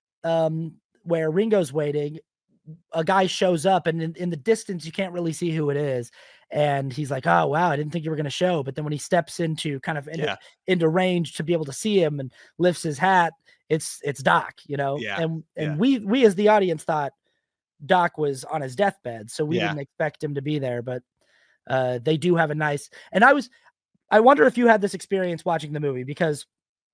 um, where Ringo's waiting, a guy shows up, and in, in the distance, you can't really see who it is. And he's like, oh, wow, I didn't think you were going to show. But then when he steps into kind of into, Yeah. into range to be able to see him and lifts his hat, it's, it's Doc, you know? Yeah, And, and yeah. we, we as the audience thought Doc was on his deathbed, so we Yeah. didn't expect him to be there, but uh, they do have a nice, and I was, I wonder if you had this experience watching the movie, because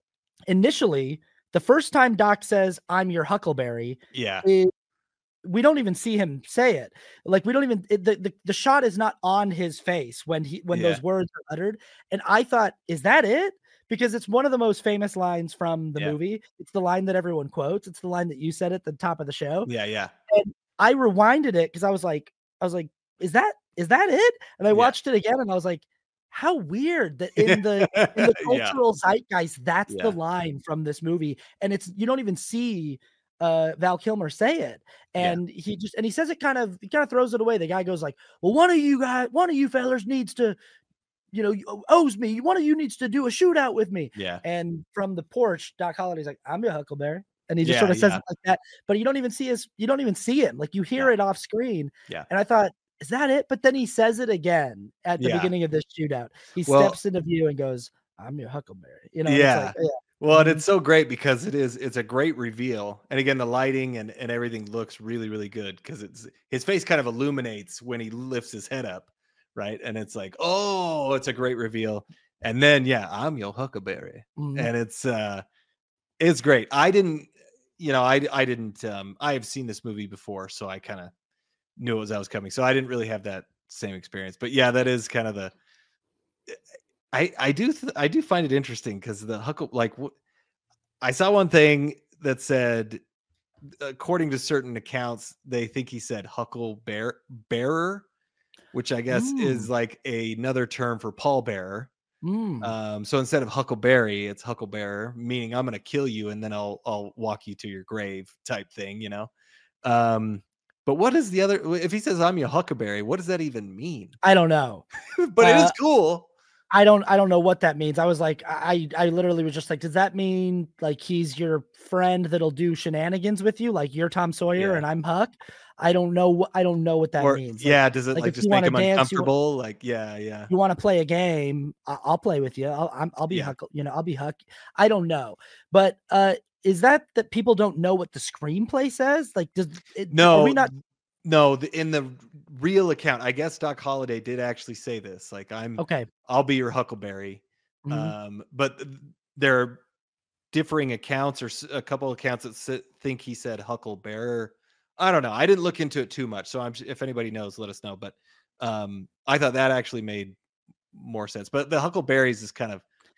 initially the first time Doc says, I'm your Huckleberry, Yeah. it, we don't even see him say it. Like we don't even, it, the, the, the shot is not on his face when he, when Yeah. those words are uttered. And I thought, is that it? Because it's one of the most famous lines from the Yeah. movie. It's the line that everyone quotes. It's the line that you said at the top of the show. Yeah. Yeah. I rewinded it because I was like, I was like, is that is that it? And I Yeah. watched it again, and I was like, how weird that in the in the Yeah. cultural zeitgeist, that's the Yeah. line from this movie, and it's you don't even see uh Val Kilmer say it, Yeah. and he just and he says it kind of he kind of throws it away. The guy goes like, well, one of you guys, one of you fellers needs to, you know, you- owes me. One of you needs to do a shootout with me. Yeah. And from the porch, Doc Holliday's like, I'm your Huckleberry. And he just Yeah, sort of says yeah. it like that. But you don't even see his, you don't even see him. Like you hear Yeah. it off screen. Yeah. And I thought, is that it? But then he says it again at the Yeah. beginning of this shootout. He Well- steps into view and goes, I'm your Huckleberry. You know, and it's Yeah. like, yeah. Well, and Mhm. it's so great because it is, it's a great reveal. And again, the lighting and, and everything looks really, really good because it's his face kind of illuminates when he lifts his head up. Right. And it's like, oh, it's a great reveal. And then, yeah, I'm your Huckleberry. Mhm. And it's, uh, it's great. I didn't, you know, I, I didn't, um, I have seen this movie before, so I kind of knew it was, I was coming. So I didn't really have that same experience, but yeah, that is kind of the, I, I do, th- I do find it interesting because the Huckle, like, w- I saw one thing that said, according to certain accounts, they think he said Huckle Bear Bearer, which I guess is Mm. like a, another term for pallbearer. Mm. Um, so instead of Huckleberry, it's Hucklebearer, meaning I'm gonna kill you and then I'll I'll walk you to your grave type thing, you know. Um, but what is the other? If he says I'm your Huckleberry, what does that even mean? I don't know. But it is Uh, cool. I don't I don't know what that means. I was like, I I literally was just like, does that mean like he's your friend that'll do shenanigans with you? Like you're Tom Sawyer Yeah. and I'm Huck? I don't know what I don't know what that Or means. Like, yeah, does it like, like, if just you make wanna him dance, you wa- uncomfortable? Like yeah, yeah, you want to play a game, I- I'll play with you. I'll I'm, I'll be Yeah. Huck, you know, I'll be Huck. I don't know. But uh is that that people don't know what the screenplay says? Like does it, no, are we not no. The, in the real account, I guess Doc Holliday did actually say this. Like I'm, okay? I'll be your Huckleberry. Mhm. Um, but th- there are differing accounts or s- a couple accounts that s- think he said Hucklebearer. I don't know. I didn't look into it too much, so I'm s- if anybody knows, let us know. But um, I thought that actually made more sense. But the Huckleberries is kind of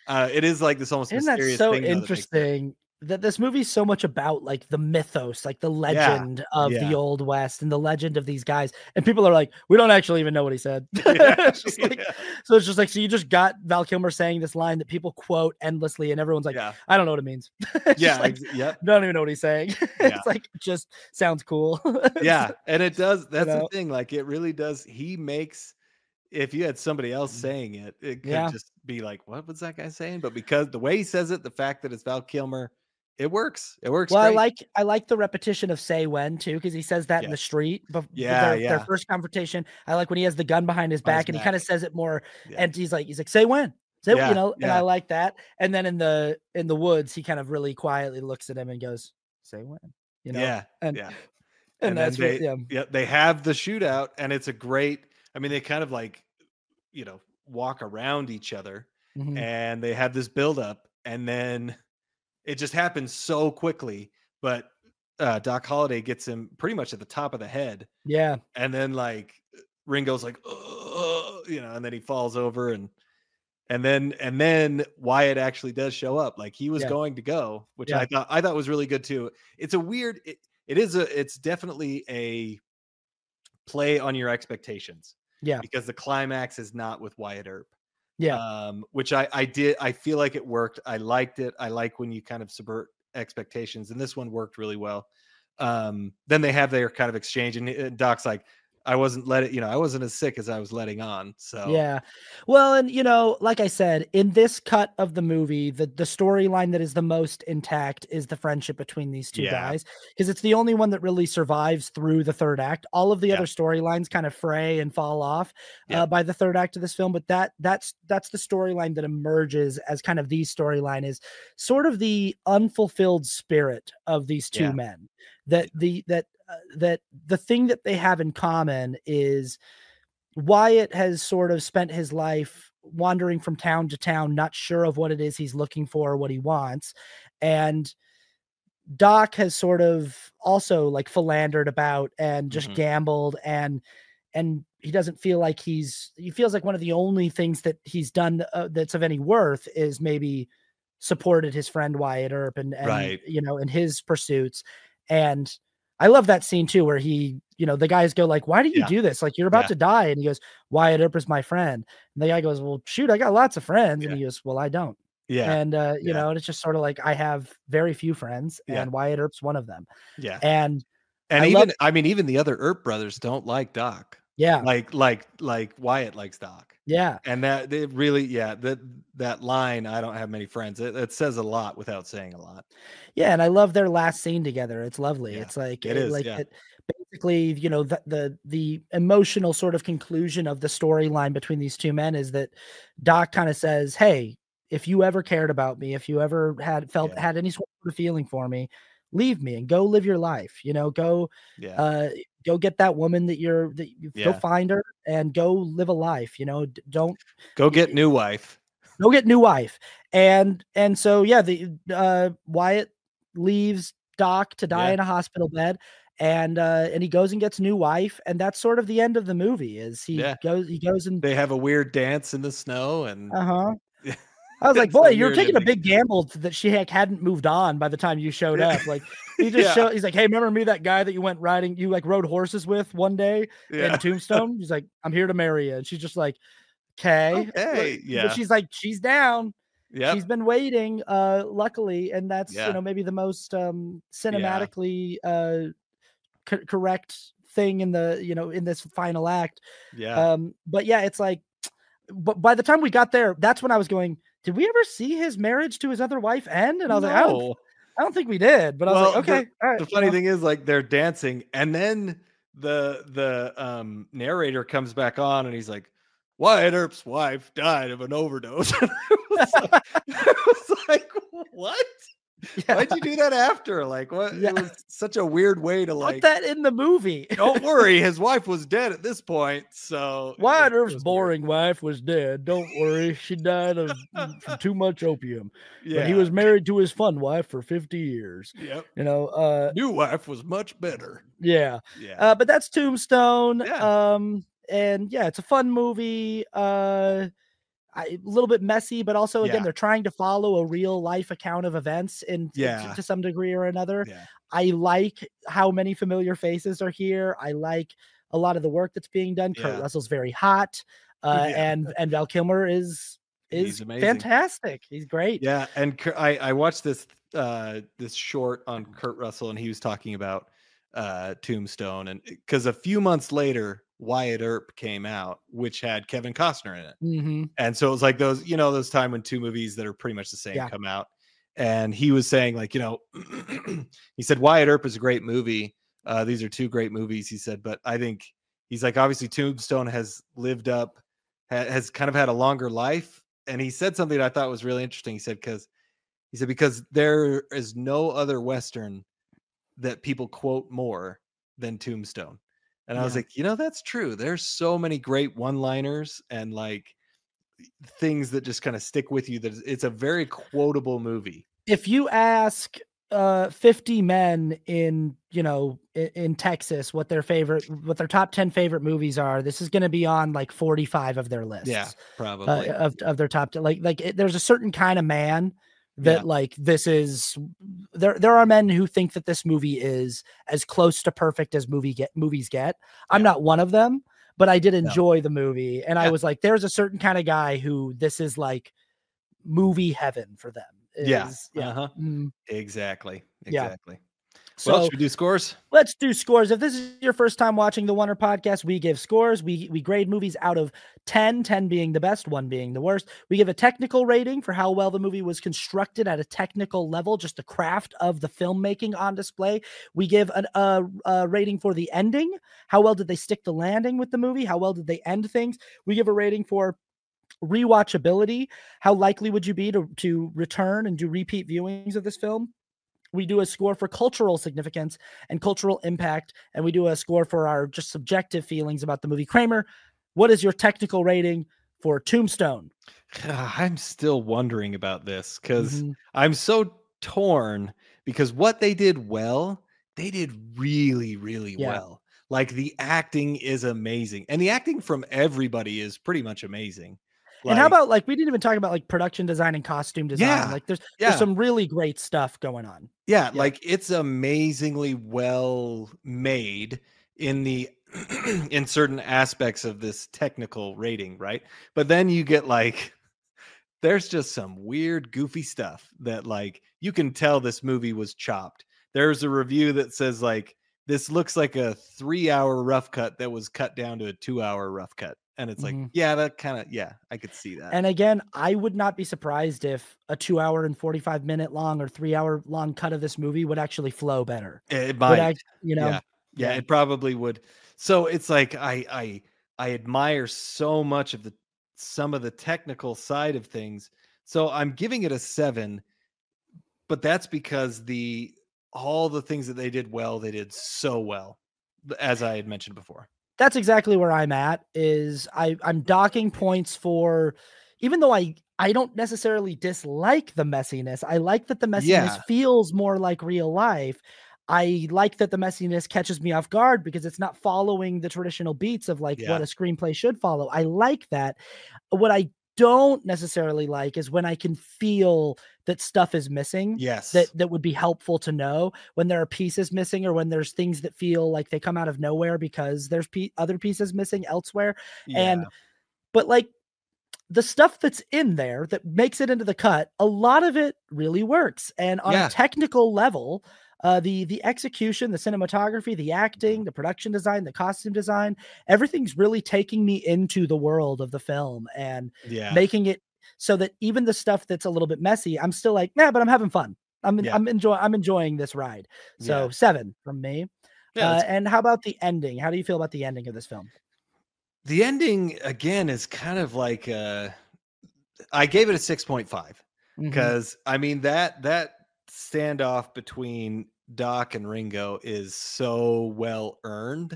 Uh, it is like this almost Isn't that mysterious so thing though that makes it interesting that this movie's so much about like the mythos, like the Yeah, legend of the yeah. Old West and the legend of these guys. And people are like, we don't actually even know what he said. Yeah, It's just like, yeah. so it's just like, so you just got Val Kilmer saying this line that people quote endlessly, and everyone's like, Yeah. I don't know what it means. It's Yeah, just like, ex yep. don't even know what he's saying. Yeah. It's like, just sounds cool. It's Yeah, like, and it does that's the know? thing, like, it really does he makes if you had somebody else saying it, it could Yeah. just be like, "What was that guy saying?" But because the way he says it, the fact that it's Val Kilmer, it works. It works Well, I great. like I like the repetition of "say when" too, because he says that in the Yes. street, but but Yeah, their their yeah. first confrontation, I like when he has the gun behind his On his back and he kinda back. says it more, Yeah. and he's like he's like, "Say when, say" you Yeah, know, and I yeah. like that, and then in the in the woods, he kind of really quietly looks at him and goes, "Say when," you know, Yeah, and yeah. and And then that's what they yeah. yeah, they have the shootout, and it's a great I mean, they kind of like, you know, walk around each other, Mhm. and they have this buildup, and then it just happens so quickly, but, uh, Doc Holliday gets him pretty much at the top of the head, Yeah. and then, like, Ringo's like, "Ugh," you know, and then he falls over, and and then and then Wyatt actually does show up, like, he was Yeah. going to go, which I Yeah. thought I thought was really good too. It's a weird it it is a it's definitely a play on your expectations, Yeah. because the climax is not with Wyatt Earp. Yeah. Um, which I I did I feel like it worked. I liked it. I like when you kind of subvert expectations, and this one worked really well. Um, then they have their kind of exchange, and uh, Doc's like, "I wasn't let it, you know, I wasn't as sick as I was letting on." So Yeah. Well, and you know, like I said, in this cut of the movie, the the storyline that is the most intact is the friendship between these two yeah, guys, because it's the only one that really survives through the third act. All of the yeah, other storylines kind of fray and fall off uh, yep, by the third act of this film, but that that's that's the storyline that emerges as kind of the storyline is sort of the unfulfilled spirit of these two yeah, men. That the that uh, that the thing that they have in common is Wyatt has sort of spent his life wandering from town to town, not sure of what it is he's looking for or what he wants. And Doc has sort of also like philandered about and just hmm gambled, and and he doesn't feel like he's he feels like one of the only things that he's done uh, that's of any worth is maybe supported his friend Wyatt Earp and and right, you know in his pursuits. And I love that scene too where he, you know, the guys go like, "Why do you yeah, do this? Like you're about yeah, to die." And he goes, "Wyatt Earp is my friend." And the guy goes, "Well, shoot, I got lots of friends." And yeah, he goes, "Well, I don't." yeah, And uh, you yeah, know, and it's just sort of like I have very few friends, yeah, and Wyatt Earp's one of them. yeah. And And I love, even I mean, even the other Earp brothers don't like Doc, yeah, like like like Wyatt likes Doc, yeah, and that it really, yeah, that that line, "I don't have many friends," it, it says a lot without saying a lot. yeah. And I love their last scene together. It's lovely. Yeah, It's like, it it, is. like Yeah, it basically, you know, the the the emotional sort of conclusion of the storyline between these two men is that Doc kind of says, "Hey, if you ever cared about me, if you ever had felt yeah, had any sort of feeling for me, leave me and go live your life. You know, go yeah, uh go get that woman that you're that you go yeah. find her and go live a life. You know, d- don't Go y- get new wife. go get new wife." And and so yeah, the uh Wyatt leaves Doc to die Yeah, in a hospital bed, and uh and he goes and gets a new wife, and that's sort of the end of the movie is he yeah. goes he goes and They have a weird dance in the snow, and uh-huh. I was like, it's "Boy, a you're weird taking a ending. big gamble t that she, like, hadn't moved on by the time you showed Yeah, up." Like, he just yeah, show he's like, "Hey, remember me, that guy that you went riding you, like, rode horses with one day in yeah. Tombstone?" He's like, "I'm here to marry you." And she's just like, "'Kay." Okay, But yeah, she's like, she's down. She's yep, been waiting, uh, luckily, and that's, you yeah, know, maybe the most, um, yeah, cinematically, uh, co correct thing in the you know, in this final act. yeah. Um, but yeah, it's like but by the time we got there, that's when I was going, "Did we ever see his marriage to his other wife end?" And I was like, "I don't No. I don't think we did." But I was like, Well, the "Okay, all right," the you funny know? thing is, like, they're dancing, and then the the, um, narrator comes back on, and he's like, "Wyatt Earp's wife died of an overdose." And I was like I was like, "What? Yeah, Why'd you do that after?" Like, what yeah. it was such a weird way to, Put like, that in the movie. "Don't worry, his wife was dead at this point," so it was Wyatt it Earp's was weird. boring wife was dead. Don't worry, she died of mm, from too much opium. But he Yeah, was married to his fun wife for fifty years. yep. You know, uh New wife was much better. yeah. Yeah. Uh but that's Tombstone. Yeah. Um and yeah, it's a fun movie. Uh I, a little bit messy, but also again, Yeah. they're trying to follow a real life account of events in Yeah. to, to some degree or another. Yeah. I like how many familiar faces are here. I like a lot of the work that's being done. Kurt Yeah. Russell's very hot, uh, Yeah. and and Val Kilmer is is He's amazing. fantastic. He's great. Yeah, and Kur- I I watched this uh this short on Kurt Russell, and he was talking about uh Tombstone, and because a few months later Wyatt Earp came out, which had Kevin Costner in it. Mm-hmm. And so it was like those, you know, those time when two movies that are pretty much the same Yeah. come out. And he was saying, like, you know, he said Wyatt Earp is a great movie. Uh, these are two great movies, he said, but I think he's like, obviously Tombstone has lived up, ha- has kind of had a longer life. And he said something that I thought was really interesting. He said, because he said, because there is no other Western that people quote more than Tombstone. And I was Yeah. like, you know, that's true. There's so many great one-liners and like things that just kind of stick with you. That it's a very quotable movie. If you ask uh fifty men in, you know, in, in Texas what their favorite, what their top ten favorite movies are, this is going to be on like forty-five of their lists. Yeah, probably. Uh, of of their top ten. Like like it, there's a certain kind of man that Yeah. like this is. There there are men who think that this movie is as close to perfect as movie get movies get. I'm Yeah. not one of them, but I did No. enjoy the movie, and I Yeah. was like, there's a certain kind of guy who this is like movie heaven for them. Yeah. Is- yeah. Uh-huh. Mhm. Exactly. Yeah. Exactly. So Well, should we do scores? let's do scores. If this is your first time watching the Wonder Podcast, we give scores. We we grade movies out of ten, ten being the best, one being the worst. We give a technical rating for how well the movie was constructed at a technical level, just the craft of the filmmaking on display. We give an, a, a rating for the ending. How well did they stick the landing with the movie? How well did they end things? We give a rating for rewatchability. How likely would you be to, to return and do repeat viewings of this film? We do a score for cultural significance and cultural impact, and we do a score for our just subjective feelings about the movie. Kramer, what is your technical rating for Tombstone? I'm still wondering about this because Mhm. I'm so torn because what they did well, they did really, really Yeah. well. Like the acting is amazing. And the acting from everybody is pretty much amazing. And how Like, about like we didn't even talk about like production design and costume design. Yeah, Like there's yeah. there's some really great stuff going on. Yeah, Yeah. like it's amazingly well made in the in certain aspects of this technical rating, right? But then you get like there's just some weird goofy stuff that like you can tell this movie was chopped. There's a review that says like this looks like a three hour rough cut that was cut down to a two hour rough cut. And it's like, Mhm. yeah, that kind of, yeah, I could see that. And again, I would not be surprised if a two hour and forty-five minute long or three hour long cut of this movie would actually flow better. It Would might, act- you know, yeah, yeah, yeah. it probably would. So it's like I I I admire so much of the some of the technical side of things. So I'm giving it a seven, but that's because the all the things that they did well, they did so well, as I had mentioned before. That's exactly where I'm at. Is I I'm docking points for, even though I I don't necessarily dislike the messiness. I like that the messiness Yeah. feels more like real life. I like that the messiness catches me off guard because it's not following the traditional beats of like Yeah. what a screenplay should follow. I like that. What I don't necessarily like is when I can feel that stuff is missing. Yes. That that would be helpful to know when there are pieces missing, or when there's things that feel like they come out of nowhere because there's pe- other pieces missing elsewhere. And Yeah. but like the stuff that's in there that makes it into the cut, a lot of it really works. And on Yeah. a technical level, uh, the the execution, the cinematography, the acting, the production design, the costume design, everything's really taking me into the world of the film and Yeah. making it so that even the stuff that's a little bit messy, I'm still like, nah, but I'm having fun. I'm Yeah. I'm enjoying I'm enjoying this ride. So Yeah. seven from me. Yeah, uh, that's- and how about the ending? How do you feel about the ending of this film? the ending again is kind of like uh I gave it a six point five. Mhm. Because I mean that that standoff between Doc and Ringo is so well earned.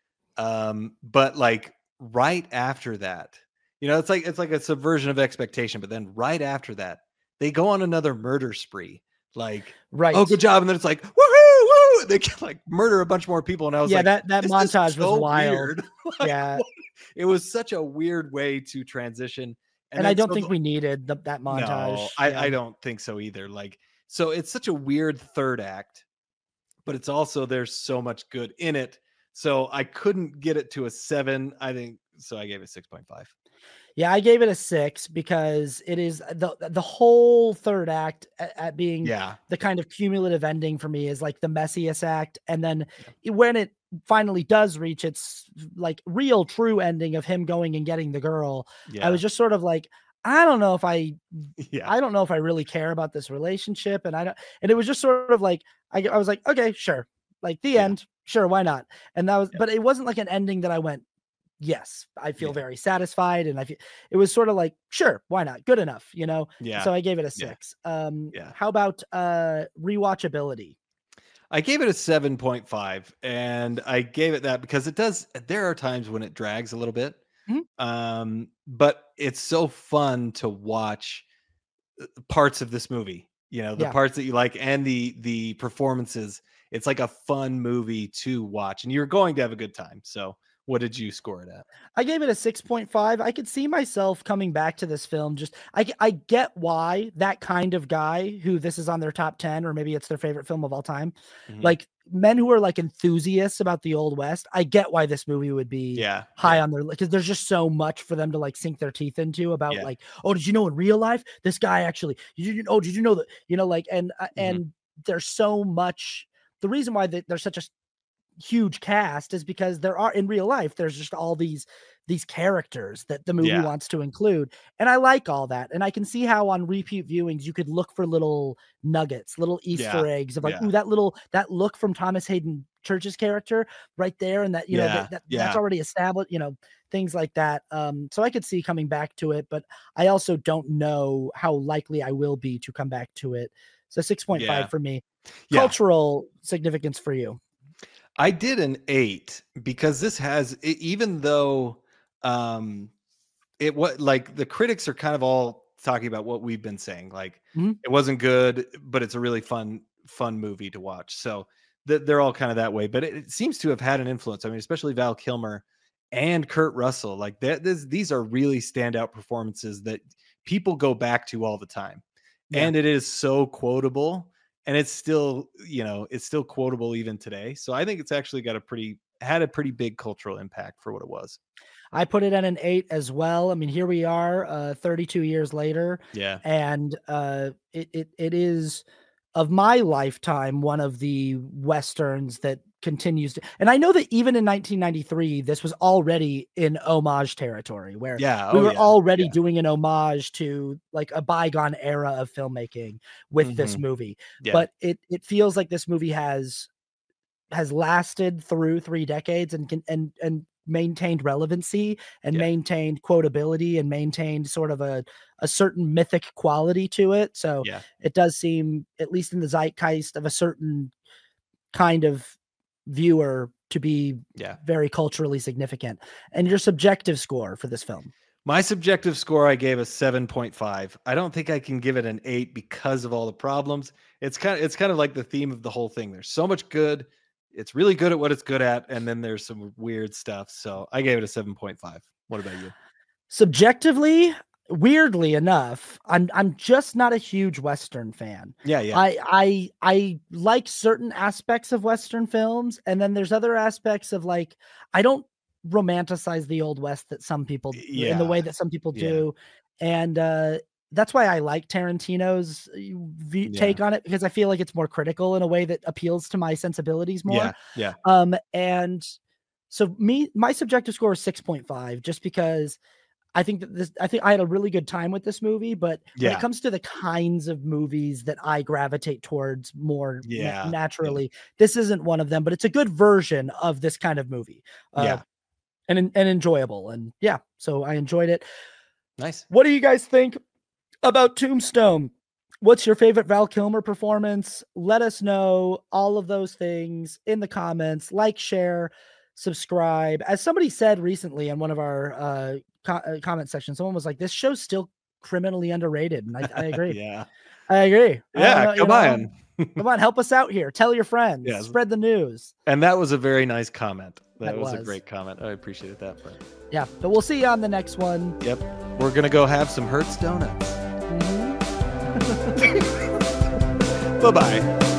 Um, but like right after that, you know, it's like it's like a subversion of expectation. But then right after that, they go on another murder spree. Like, Right. oh, good job, and then it's like, woohoo, woo! They can like murder a bunch more people. And I was Yeah, like, that that this is montage was so wild. weird. Like, Yeah. what- it was such a weird way to transition. And, and I don't so think the, we needed the, that montage. No, I, yeah. I don't think so either. Like, so it's such a weird third act, but it's also, there's so much good in it. So I couldn't get it to a seven, I think. So I gave it six point five. Yeah, I gave it a six because it is the the whole third act at, at being yeah. the kind of cumulative ending for me is like the messiest act. And then yeah. when it finally does reach its like real true ending of him going and getting the girl, yeah. I was just sort of like, I don't know if I, yeah. I don't know if I really care about this relationship. And I don't, and it was just sort of like, I, I was like, okay, sure. Like the yeah. end. Sure. Why not? And that was, yeah. but it wasn't like an ending that I went, yes, I feel yeah. very satisfied. And I feel it was sort of like, sure, why not? Good enough, you know? Yeah. So I gave it a six. Yeah. Um, yeah. How about uh, rewatchability? I gave it a seven point five, and I gave it that because it does, there are times when it drags a little bit, mm-hmm. um, but it's so fun to watch parts of this movie, you know, the yeah. parts that you like and the, the performances. It's like a fun movie to watch, and you're going to have a good time. So what did you score it at? I gave it a six point five. I could see myself coming back to this film. Just I, I get why that kind of guy who this is on their top ten, or maybe it's their favorite film of all time, mm-hmm. like men who are like enthusiasts about the Old West. I get why this movie would be yeah, high yeah. on their, because there's just so much for them to like sink their teeth into about yeah. like, oh, did you know in real life this guy actually? Did you oh, did you know that? You know, like and mm-hmm. and there's so much. The reason why they, there's such a huge cast is because there are in real life there's just all these these characters that the movie yeah. wants to include, and I like all that, and I can see how on repeat viewings you could look for little nuggets, little Easter yeah. eggs of like, yeah. ooh, that little that look from Thomas Hayden Church's character right there, and that you yeah. know that, that yeah. that's already established, you know, things like that. Um, so I could see coming back to it, but I also don't know how likely I will be to come back to it. So six point five yeah. for me. Yeah. Cultural significance for you? I did an eight because this has, even though um, it was like the critics are kind of all talking about what we've been saying, like mm-hmm. it wasn't good, but it's a really fun, fun movie to watch. So th- they're all kind of that way, but it, it seems to have had an influence. I mean, especially Val Kilmer and Kurt Russell, like that. This, these are really standout performances that people go back to all the time. Yeah. And it is so quotable. And it's still, you know, it's still quotable even today. So I think it's actually got a pretty, had a pretty big cultural impact for what it was. I put it at an eight as well. I mean, here we are uh, thirty-two years later. Yeah. And uh, it, it it is, of my lifetime, one of the Westerns that continues to, and I know that even in nineteen ninety-three, this was already in homage territory where yeah, we oh, were yeah. already yeah. doing an homage to like a bygone era of filmmaking with mm-hmm. this movie. Yeah. But it, it feels like this movie has, has lasted through three decades and can, and, and maintained relevancy and yeah. maintained quotability and maintained sort of a, a certain mythic quality to it. So yeah. it does seem, at least in the zeitgeist of a certain kind of viewer, to be yeah. very culturally significant. And your subjective score for this film? My subjective score, I gave a seven point five. I don't think I can give it an eight because of all the problems. It's kind of, it's kind of like the theme of the whole thing. There's so much good. It's really good at what it's good at. And then there's some weird stuff. So I gave it a seven point five. What about you? Subjectively, weirdly enough, I'm I'm just not a huge Western fan. Yeah, yeah. I I I like certain aspects of Western films, and then there's other aspects of like I don't romanticize the Old West that some people yeah. in the way that some people do, yeah. and uh, that's why I like Tarantino's v- yeah. take on it, because I feel like it's more critical in a way that appeals to my sensibilities more. Yeah, yeah. Um, and so me, my subjective score is six point five, just because I think that this, I think I had a really good time with this movie, but yeah. when it comes to the kinds of movies that I gravitate towards more yeah. na- naturally, yeah. this isn't one of them, but it's a good version of this kind of movie. Uh, yeah. And, and enjoyable. And yeah, so I enjoyed it. Nice. What do you guys think about Tombstone? What's your favorite Val Kilmer performance? Let us know all of those things in the comments. Like, share, subscribe. As somebody said recently in one of our uh, co- uh, comment sections, someone was like, this show's still criminally underrated. And I, I agree. yeah. I agree. Yeah, I come on. Come on, help us out here. Tell your friends. Yes. Spread the news. And that was a very nice comment. That, that was, was a great comment. I appreciated that. But... yeah, but we'll see you on the next one. Yep. We're going to go have some Hertz donuts. Mm-hmm. Bye-bye.